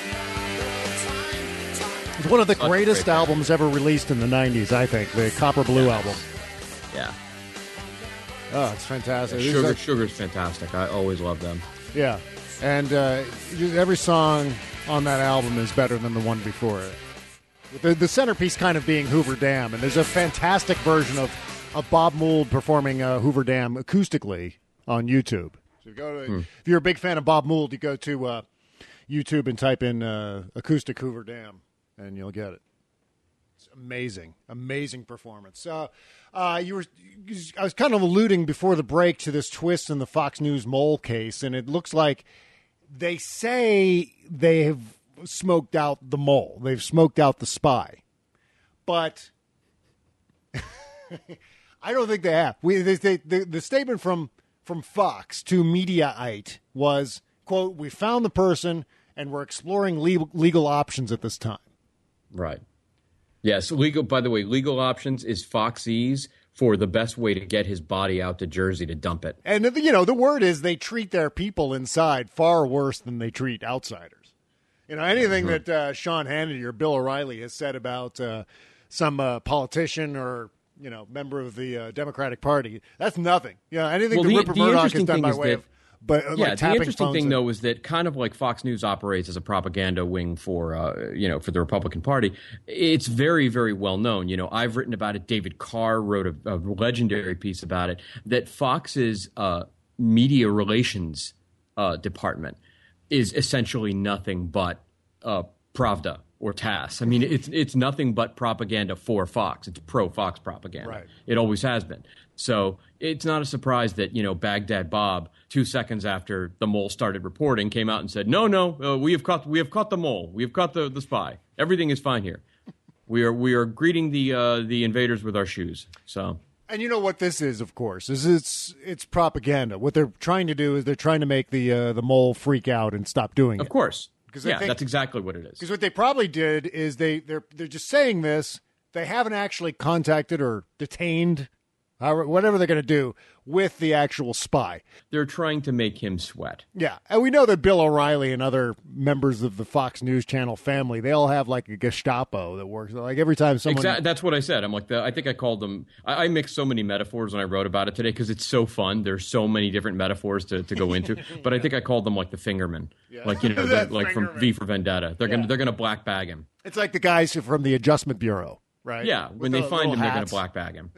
Speaker 9: It's one of the greatest albums ever released in the nineties, I think. The Copper Blue
Speaker 10: yeah.
Speaker 9: album.
Speaker 10: Yeah.
Speaker 9: Oh, it's fantastic.
Speaker 10: Yeah, Sugar,
Speaker 9: like,
Speaker 10: Sugar's fantastic. I always love them.
Speaker 9: Yeah. And uh, every song on that album is better than the one before it. The, the centerpiece kind of being Hoover Dam, and there's a fantastic version of, of Bob Mould performing uh, Hoover Dam acoustically on YouTube. So you go to, hmm. if you're a big fan of Bob Mould, you go to uh, YouTube and type in uh, acoustic Hoover Dam, and you'll get it. It's amazing, amazing performance. Uh, uh, you were, I was kind of alluding before the break to this twist in the Fox News mole case, and it looks like they say they have smoked out the mole. They've smoked out the spy. But I don't think they have. We, they, they, the, the statement from, from Fox to Mediaite was, quote, "We found the person and we're exploring legal, legal options at this time."
Speaker 10: Right. Yes. Legal. By the way, legal options is Foxy's for the best way to get his body out to Jersey to dump it.
Speaker 9: And, you know, the word is they treat their people inside far worse than they treat outsiders. You know, anything mm-hmm. that uh, Sean Hannity or Bill O'Reilly has said about uh, some uh, politician or, you know, member of the uh, Democratic Party, that's nothing. You know, anything
Speaker 10: well,
Speaker 9: that
Speaker 10: the,
Speaker 9: Rupert
Speaker 10: the
Speaker 9: Murdoch has done by
Speaker 10: is
Speaker 9: way
Speaker 10: that,
Speaker 9: of But uh,
Speaker 10: yeah,
Speaker 9: like
Speaker 10: the interesting
Speaker 9: phones
Speaker 10: thing,
Speaker 9: and...
Speaker 10: though, is that kind of like Fox News operates as a propaganda wing for, uh, you know, for the Republican Party. It's very, very well known. You know, I've written about it. David Carr wrote a, a legendary piece about it. That Fox's uh, media relations uh, department is essentially nothing but uh, Pravda or T A S S. I mean, it's it's nothing but propaganda for Fox. It's pro-Fox propaganda.
Speaker 9: Right.
Speaker 10: It always has been. So it's not a surprise that, you know, Baghdad Bob, two seconds after the mole started reporting, came out and said, no, no, uh, we have caught we have caught the mole. We have caught the, the spy. Everything is fine here. We are we are greeting the uh, the invaders with our shoes. So.
Speaker 9: And you know what this is, of course, is it's it's propaganda. What they're trying to do is they're trying to make the uh, the mole freak out and stop doing it.
Speaker 10: Of course. Yeah,
Speaker 9: think,
Speaker 10: that's exactly what it is.
Speaker 9: Because what they probably did is they, they're they're just saying this. They haven't actually contacted or detained, however, whatever they're going to do with the actual spy.
Speaker 10: They're trying to make him sweat.
Speaker 9: Yeah, and we know that Bill O'Reilly and other members of the Fox News Channel family, they all have like a Gestapo that works. Like every time someone...
Speaker 10: Exactly. That's what I said. I'm like, the, I think I called them... I, I mixed so many metaphors when I wrote about it today because it's so fun. There's so many different metaphors to, to go into. But yeah. I think I called them like the Fingerman. Yeah. Like, you know, the, like from V for Vendetta. They're yeah. going they're gonna black bag him.
Speaker 9: It's like the guys from the Adjustment Bureau, right?
Speaker 10: Yeah. When With they the find him, hats. They're going to black bag him.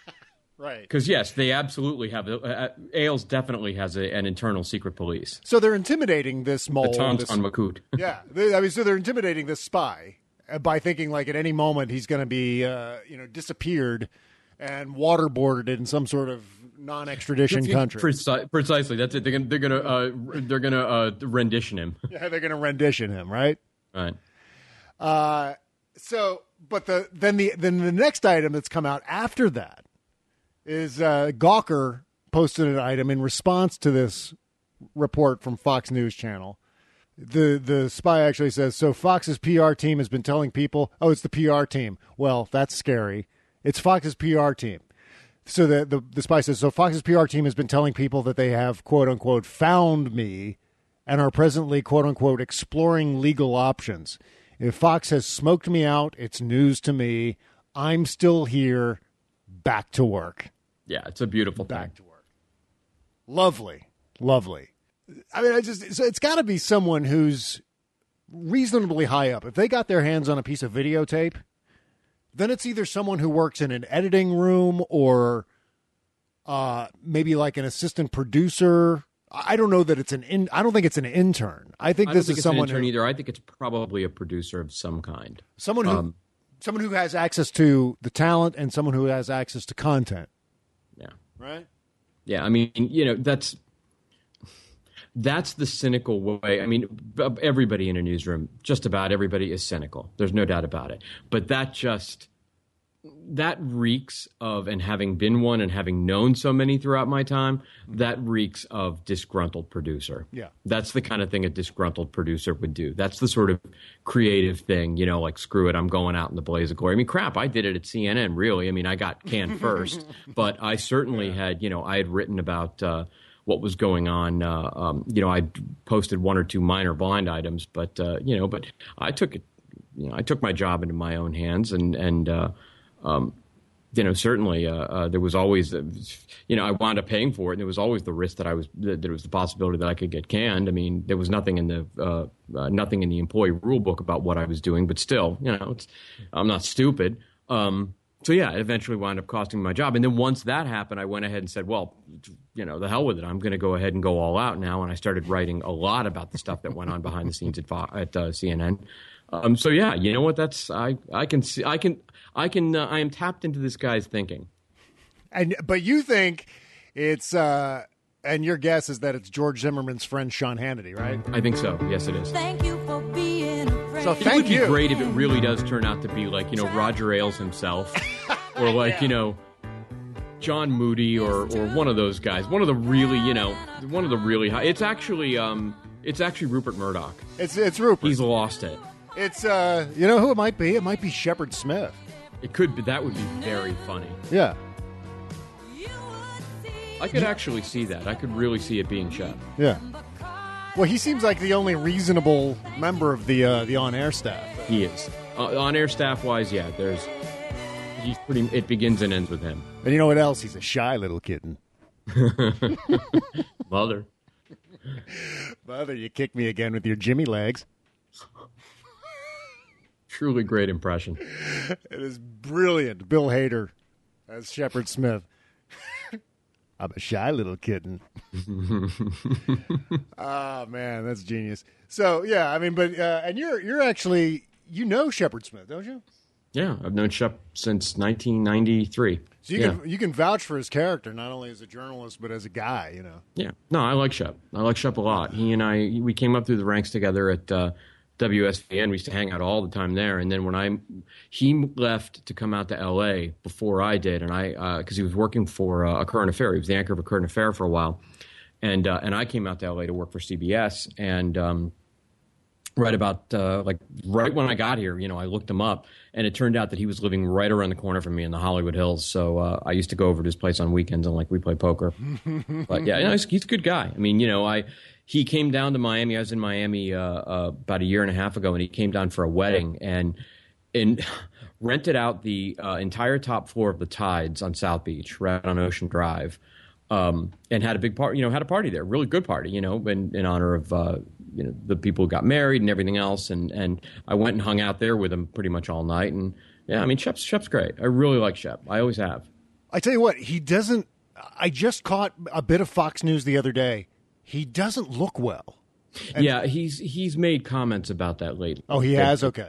Speaker 9: Right.
Speaker 10: Because, yes, they absolutely have. Uh, Ailes definitely has a, an internal secret police.
Speaker 9: So they're intimidating this mole.
Speaker 10: The Tauntaun
Speaker 9: this,
Speaker 10: Macoute.
Speaker 9: Yeah. They, I mean, so they're intimidating this spy. by thinking like at any moment he's going to be, uh, you know, disappeared and waterboarded in some sort of non-extradition country.
Speaker 10: Preci- precisely, that's it. They're going they're going to uh, they're going to uh, rendition him.
Speaker 9: Yeah, they're going to rendition him, right?
Speaker 10: Right.
Speaker 9: Uh, so, but the then the then the next item that's come out after that is uh, Gawker posted an item in response to this report from Fox News Channel. The the spy actually says, so Fox's P R team has been telling people, oh, it's the P R team. Well, that's scary. It's Fox's P R team. So the, the, the spy says, so Fox's P R team has been telling people that they have, quote unquote, found me and are presently, quote unquote, exploring legal options. If Fox has smoked me out, it's news to me. I'm still here. Back to work.
Speaker 10: Yeah, it's a beautiful thing.
Speaker 9: Back to work. Lovely. Lovely. I mean, I just so it's got to be someone who's reasonably high up. If they got their hands on a piece of videotape, then it's either someone who works in an editing room or uh, maybe like an assistant producer. I don't know that it's an in, I don't think it's an intern. I think
Speaker 10: I
Speaker 9: this
Speaker 10: don't think
Speaker 9: is
Speaker 10: it's
Speaker 9: someone
Speaker 10: an intern
Speaker 9: who,
Speaker 10: either. I think it's probably a producer of some kind.
Speaker 9: Someone who
Speaker 10: Um,
Speaker 9: someone who has access to the talent and someone who has access to content.
Speaker 10: Yeah.
Speaker 9: Right?
Speaker 10: Yeah, I mean, you know, that's that's the cynical way. I mean, everybody in a newsroom, just about everybody is cynical. There's no doubt about it. But that just that reeks of, and having been one and having known so many throughout my time, that reeks of disgruntled producer.
Speaker 9: Yeah.
Speaker 10: That's the kind of thing a disgruntled producer would do. That's the sort of creative thing, you know, like, screw it, I'm going out in the blaze of glory. I mean, crap, I did it at C N N, really. I mean, I got canned first, but I certainly yeah. had, you know, I had written about uh, what was going on. Uh, um, you know, I posted one or two minor blind items, but, uh, you know, but I took it, you know, I took my job into my own hands and, and, uh, Um, you know, certainly uh, uh, there was always, uh, you know, I wound up paying for it, and there was always the risk that I was, that there was the possibility that I could get canned. I mean, there was nothing in the, uh, uh, nothing in the employee rule book about what I was doing, but still, you know, it's, I'm not stupid. Um, so yeah, it eventually wound up costing me my job. And then once that happened, I went ahead and said, well, you know, the hell with it. I'm going to go ahead and go all out now. And I started writing a lot about the stuff that went on behind the scenes at, at uh, C N N. Um, so yeah, you know what? That's I. I can see. I can. I can. Uh, I am tapped into this guy's thinking.
Speaker 9: And but you think it's, uh, and your guess is that it's George Zimmerman's friend Sean Hannity, right?
Speaker 10: I think so. Yes, it is.
Speaker 6: Thank you for being a friend.
Speaker 9: So
Speaker 10: It
Speaker 9: thank
Speaker 10: would be
Speaker 9: you.
Speaker 10: great if it really does turn out to be like, you know, Roger Ailes himself, or like
Speaker 9: Yeah.
Speaker 10: you know, John Moody, or or one of those guys. One of the really, you know, one of the really high. It's actually, um, it's actually Rupert Murdoch.
Speaker 9: It's it's Rupert.
Speaker 10: He's lost it.
Speaker 9: It's uh, you know who it might be? It might be Shepard Smith.
Speaker 10: It could be. That would be very funny.
Speaker 9: Yeah.
Speaker 10: I could actually see that. I could really see it being Shep.
Speaker 9: Yeah. Well, he seems like the only reasonable member of the uh, the on-air staff.
Speaker 10: He is. Uh, on-air staff-wise, yeah, there's... He's pretty... It begins and ends with him.
Speaker 9: And you know what else? He's a shy little kitten.
Speaker 10: Mother.
Speaker 9: Mother, you kicked me again with your Jimmy legs.
Speaker 10: Truly great impression.
Speaker 9: It is brilliant. Bill Hader as Shepard Smith. I'm a shy little kitten. Oh, man, that's genius. So, yeah, I mean, but, uh, and you're you're actually, you know Shepard Smith, don't you?
Speaker 10: Yeah, I've known Shep since nineteen ninety-three.
Speaker 9: So you
Speaker 10: yeah.
Speaker 9: can you can vouch for his character, not only as a journalist, but as a guy, you know.
Speaker 10: Yeah. No, I like Shep. I like Shep a lot. He and I, we came up through the ranks together at uh, W S V N. We used to hang out all the time there. And then when I, he left to come out to L A before I did, and I, because uh, he was working for uh, A Current Affair. He was the anchor of A Current Affair for a while. And uh, and I came out to L A to work for C B S. And um, right about, uh, like, right when I got here, you know, I looked him up. And it turned out that he was living right around the corner from me in the Hollywood Hills. So uh, I used to go over to his place on weekends and, like, we play poker. But, yeah, you know, he's, he's a good guy. I mean, you know, I he came down to Miami. I was in Miami uh, uh, about a year and a half ago, and he came down for a wedding and and rented out the uh, entire top floor of the Tides on South Beach, right on Ocean Drive, um, and had a big party, you know, had a party there, really good party, you know, in, in honor of, uh, you know, the people who got married and everything else. And, and I went and hung out there with him pretty much all night. And yeah, I mean, Shep's, Shep's great. I really like Shep. I always have.
Speaker 9: I tell you what, he doesn't, I just caught a bit of Fox News the other day. He doesn't look well. And
Speaker 10: yeah, he's, he's made comments about that lately.
Speaker 9: Oh, he has? Okay.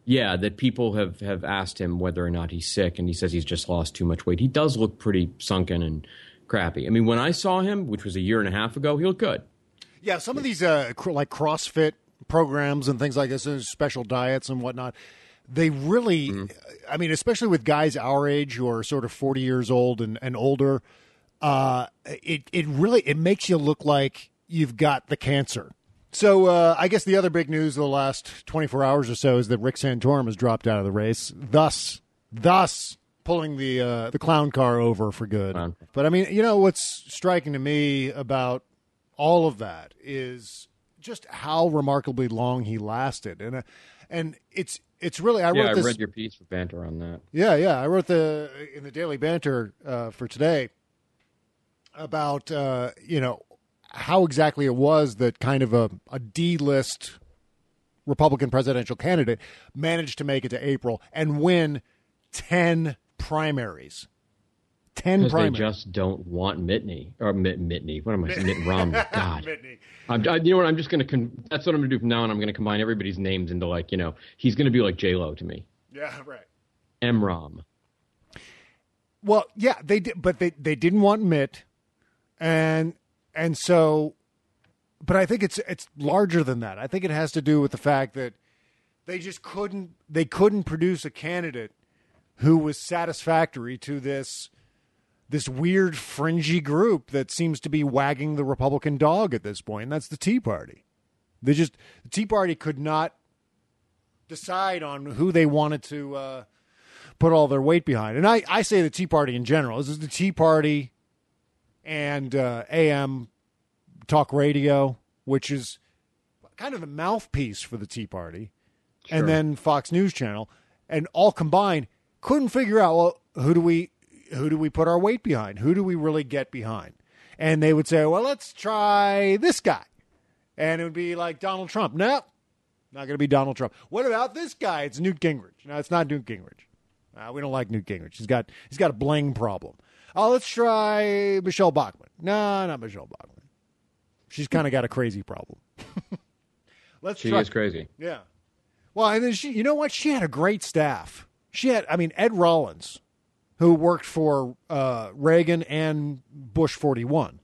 Speaker 10: Yeah, that people have, have asked him whether or not he's sick, and he says he's just lost too much weight. He does look pretty sunken and crappy. I mean, when I saw him, which was a year and a half ago, he looked good.
Speaker 9: Yeah, some of these uh, cr- like CrossFit programs and things like this, and special diets and whatnot, they really, mm-hmm. I mean, especially with guys our age who are sort of forty years old and, and older, uh, it, it really, it makes you look like you've got the cancer. So uh, I guess the other big news of the last twenty-four hours or so is that Rick Santorum has dropped out of the race, thus thus pulling the uh, the clown car over for good. Wow. But, I mean, you know, what's striking to me about all of that is just how remarkably long he lasted. And uh, and it's it's really, I wrote
Speaker 10: yeah,
Speaker 9: this.
Speaker 10: I read your piece for Banter on that.
Speaker 9: Yeah, yeah. I wrote the in the Daily Banter uh, for today about, uh, you know, how exactly it was that kind of a, a D-list Republican presidential candidate managed to make it to April and win ten primaries. Ten primaries.
Speaker 10: They just don't want Mitney. Or Mitt, Mitney. What am I saying? Mitt Romney. God. I'm, I, you know what? I'm just going to, con- that's what I'm going to do from now on. I'm going to combine everybody's names into like, you know, he's going to be like J-Lo to me.
Speaker 9: Yeah, right.
Speaker 10: M-Rom.
Speaker 9: Well, yeah, they did, but they, they didn't want Mitt. And, and so, but I think it's, it's larger than that. I think it has to do with the fact that they just couldn't, they couldn't produce a candidate who was satisfactory to this, this weird fringy group that seems to be wagging the Republican dog at this point, and that's the Tea Party. They just, the Tea Party could not decide on who they wanted to uh, put all their weight behind. And I, I say the Tea Party in general. This is the Tea Party and uh, A M talk radio, which is kind of the mouthpiece for the Tea Party, sure. And then Fox News Channel, and all combined couldn't figure out, well, who do we who do we put our weight behind? Who do we really get behind? And they would say, well, let's try this guy. And it would be like Donald Trump. No, not going to be Donald Trump. What about this guy? It's Newt Gingrich. No, it's not Newt Gingrich. Uh, we don't like Newt Gingrich. He's got he's got a bling problem. Oh, let's try Michelle Bachmann. No, not Michelle Bachmann. She's kind of got a crazy problem. let's
Speaker 10: she
Speaker 9: try.
Speaker 10: is crazy.
Speaker 9: Yeah. Well, and then she, you know what? She had a great staff. She had, I mean, Ed Rollins, who worked for uh, Reagan and Bush forty-one.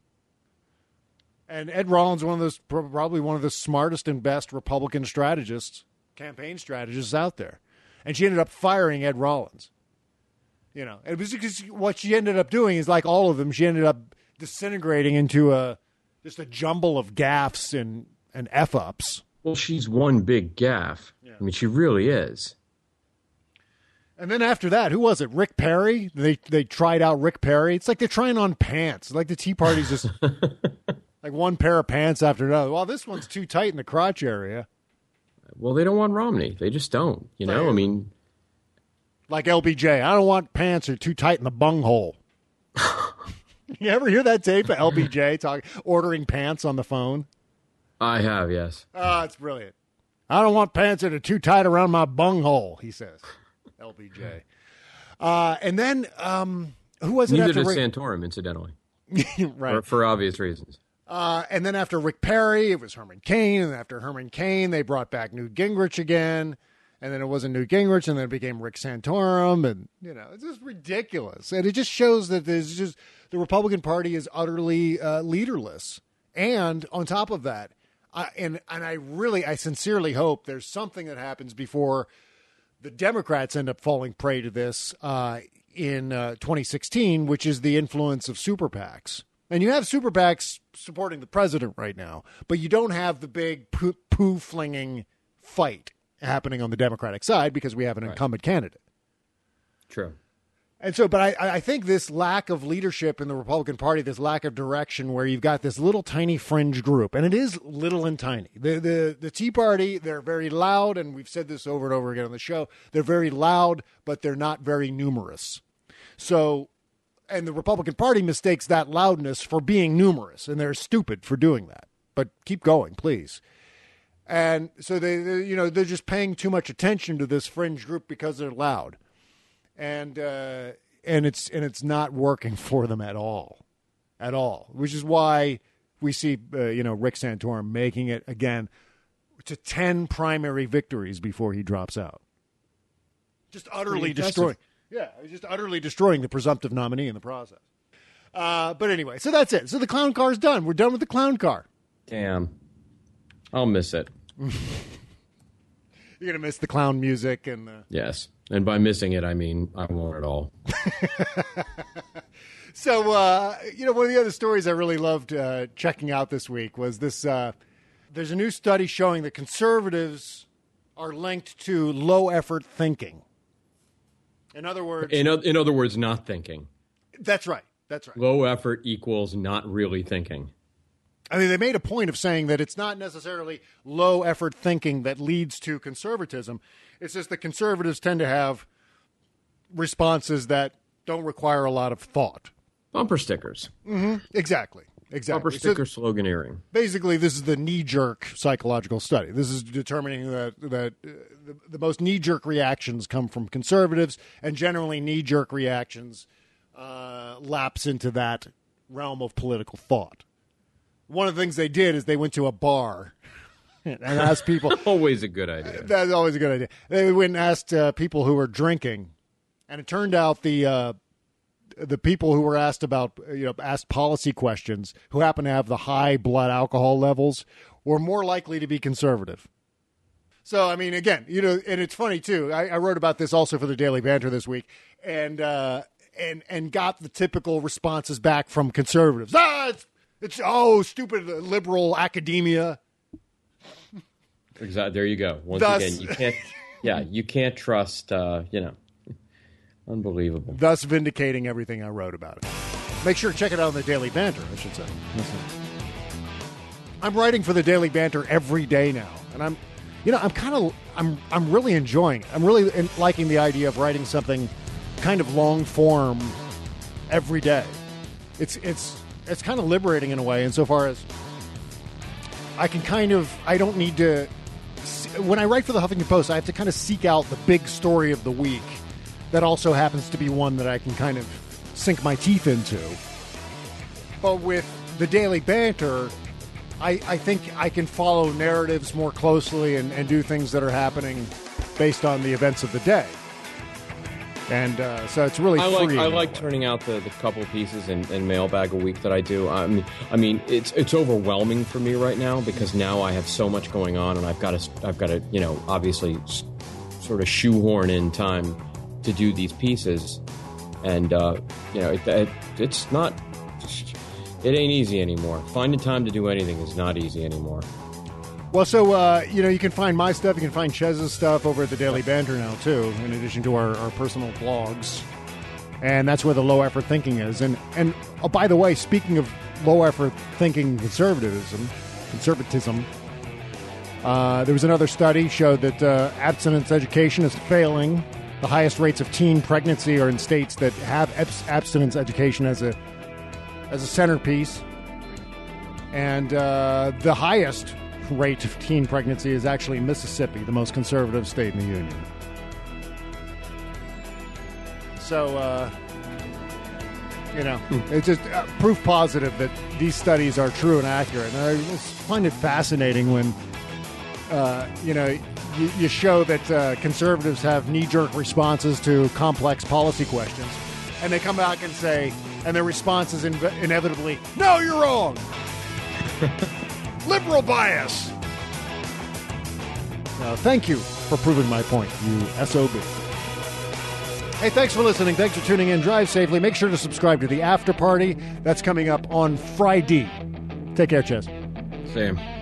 Speaker 9: And Ed Rollins, one of those, probably one of the smartest and best Republican strategists, campaign strategists out there. And she ended up firing Ed Rollins. You know, it was because what she ended up doing is like all of them. She ended up disintegrating into a just a jumble of gaffes and, and F-ups.
Speaker 10: Well, she's one big gaffe. Yeah. I mean, she really is.
Speaker 9: And then after that, who was it? Rick Perry? They they tried out Rick Perry. It's like they're trying on pants. It's like the Tea Party's just like one pair of pants after another. Well, this one's too tight in the crotch area.
Speaker 10: Well, they don't want Romney. They just don't. You know, I mean...
Speaker 9: Like L B J. I don't want pants that are too tight in the bunghole. You ever hear that tape of L B J talking, ordering pants on the phone?
Speaker 10: I have, yes.
Speaker 9: Oh, it's brilliant. I don't want pants that are too tight around my bunghole, he says. L B J. Uh, and then, um, who was it
Speaker 10: Neither
Speaker 9: after
Speaker 10: does
Speaker 9: Rick...
Speaker 10: Santorum, incidentally.
Speaker 9: Right.
Speaker 10: For, for obvious reasons.
Speaker 9: Uh, and then after Rick Perry, it was Herman Cain. And after Herman Cain, they brought back Newt Gingrich again. And then it wasn't Newt Gingrich, and then it became Rick Santorum. And, you know, it's just ridiculous. And it just shows that there's just the Republican Party is utterly uh, leaderless. And on top of that, I, and, and I really, I sincerely hope there's something that happens before the Democrats end up falling prey to this uh, in uh, twenty sixteen, which is the influence of super PACs. And you have super PACs supporting the president right now, but you don't have the big poo, poo flinging fight happening on the Democratic side because we have an incumbent right. candidate.
Speaker 10: True.
Speaker 9: And so, but I, I think this lack of leadership in the Republican Party, this lack of direction where you've got this little tiny fringe group, and it is little and tiny. The, the, the Tea Party, they're very loud, and we've said this over and over again on the show. They're very loud, but they're not very numerous. So, and the Republican Party mistakes that loudness for being numerous, and they're stupid for doing that. But keep going, please. And so they, they you know, they're just paying too much attention to this fringe group because they're loud. And uh, and it's and it's not working for them at all, at all. Which is why we see uh, you know Rick Santorum making it again to ten primary victories before he drops out. Just utterly
Speaker 10: impressive.
Speaker 9: destroying. Yeah, just utterly destroying the presumptive nominee in the process. Uh, but anyway, so that's it. So the clown car is done. We're done with the clown car.
Speaker 10: Damn. I'll miss it.
Speaker 9: You're going to miss the clown music and... Uh...
Speaker 10: Yes. And by missing it, I mean I won't at all.
Speaker 9: So, uh, you know, one of the other stories I really loved uh, checking out this week was this. Uh, there's a new study showing that conservatives are linked to low-effort thinking. In other words...
Speaker 10: In, in other words, not thinking.
Speaker 9: That's right. That's right.
Speaker 10: Low effort equals not really thinking.
Speaker 9: I mean, they made a point of saying that it's not necessarily low-effort thinking that leads to conservatism. It's just that conservatives tend to have responses that don't require a lot of thought.
Speaker 10: Bumper stickers.
Speaker 9: Mm-hmm. Exactly. Exactly.
Speaker 10: Bumper sticker
Speaker 9: so,
Speaker 10: sloganeering.
Speaker 9: Basically, this is the knee-jerk psychological study. This is determining that that uh, the, the most knee-jerk reactions come from conservatives, and generally knee-jerk reactions uh, lapse into that realm of political thought. One of the things they did is they went to a bar and asked people.
Speaker 10: Always a good idea.
Speaker 9: That's always a good idea. They went and asked uh, people who were drinking, and it turned out the uh, the people who were asked about, you know, asked policy questions, who happen to have the high blood alcohol levels, were more likely to be conservative. So, I mean, again, you know, and it's funny too. I, I wrote about this also for the Daily Banter this week, and uh, and and got the typical responses back from conservatives. Ah, it's it's oh, stupid liberal academia.
Speaker 10: Exactly. There you go. Once
Speaker 9: Thus,
Speaker 10: again, you can't. Yeah, you can't trust. Uh, you know, unbelievable.
Speaker 9: Thus vindicating everything I wrote about it. Make sure to check it out on the Daily Banter, I should say. I'm writing for the Daily Banter every day now, and I'm, you know, I'm kind of, I'm, I'm really enjoying it. I'm really in, liking the idea of writing something kind of long form every day. It's, it's, it's kind of liberating in a way, insofar as I can kind of, I don't need to. When I write for the Huffington Post, I have to kind of seek out the big story of the week that also happens to be one that I can kind of sink my teeth into. But with the Daily Banter, I, I think I can follow narratives more closely and, and do things that are happening based on the events of the day. And uh, so it's really
Speaker 10: I like
Speaker 9: free.
Speaker 10: I like turning out the, the couple pieces in, in mailbag a week that I do. I mean, I mean it's it's overwhelming for me right now because now I have so much going on and I've got to I've got to you know obviously s- sort of shoehorn in time to do these pieces, and uh, you know it, it, it's not it ain't easy anymore. Finding time to do anything is not easy anymore.
Speaker 9: Well, so, uh, you know, you can find my stuff, you can find Chez's stuff over at the Daily Banter now, too, in addition to our, our personal blogs. And that's where the low-effort thinking is. And, and oh, by the way, speaking of low-effort thinking conservatism, conservatism, uh, there was another study showed that uh, abstinence education is failing. The highest rates of teen pregnancy are in states that have abs- abstinence education as a, as a centerpiece. And uh, the highest rate of teen pregnancy is actually Mississippi, the most conservative state in the union. So, uh, you know, it's just uh, proof positive that these studies are true and accurate. And I just find it fascinating when, uh, you know, you, you show that uh, conservatives have knee-jerk responses to complex policy questions, and they come back and say, and their response is inv- inevitably, no, you're wrong. Liberal bias. Uh, thank you for proving my point, you S O B. Hey, thanks for listening. Thanks for tuning in. Drive safely. Make sure to subscribe to the After Party. That's coming up on Friday. Take care, Chez.
Speaker 10: Same.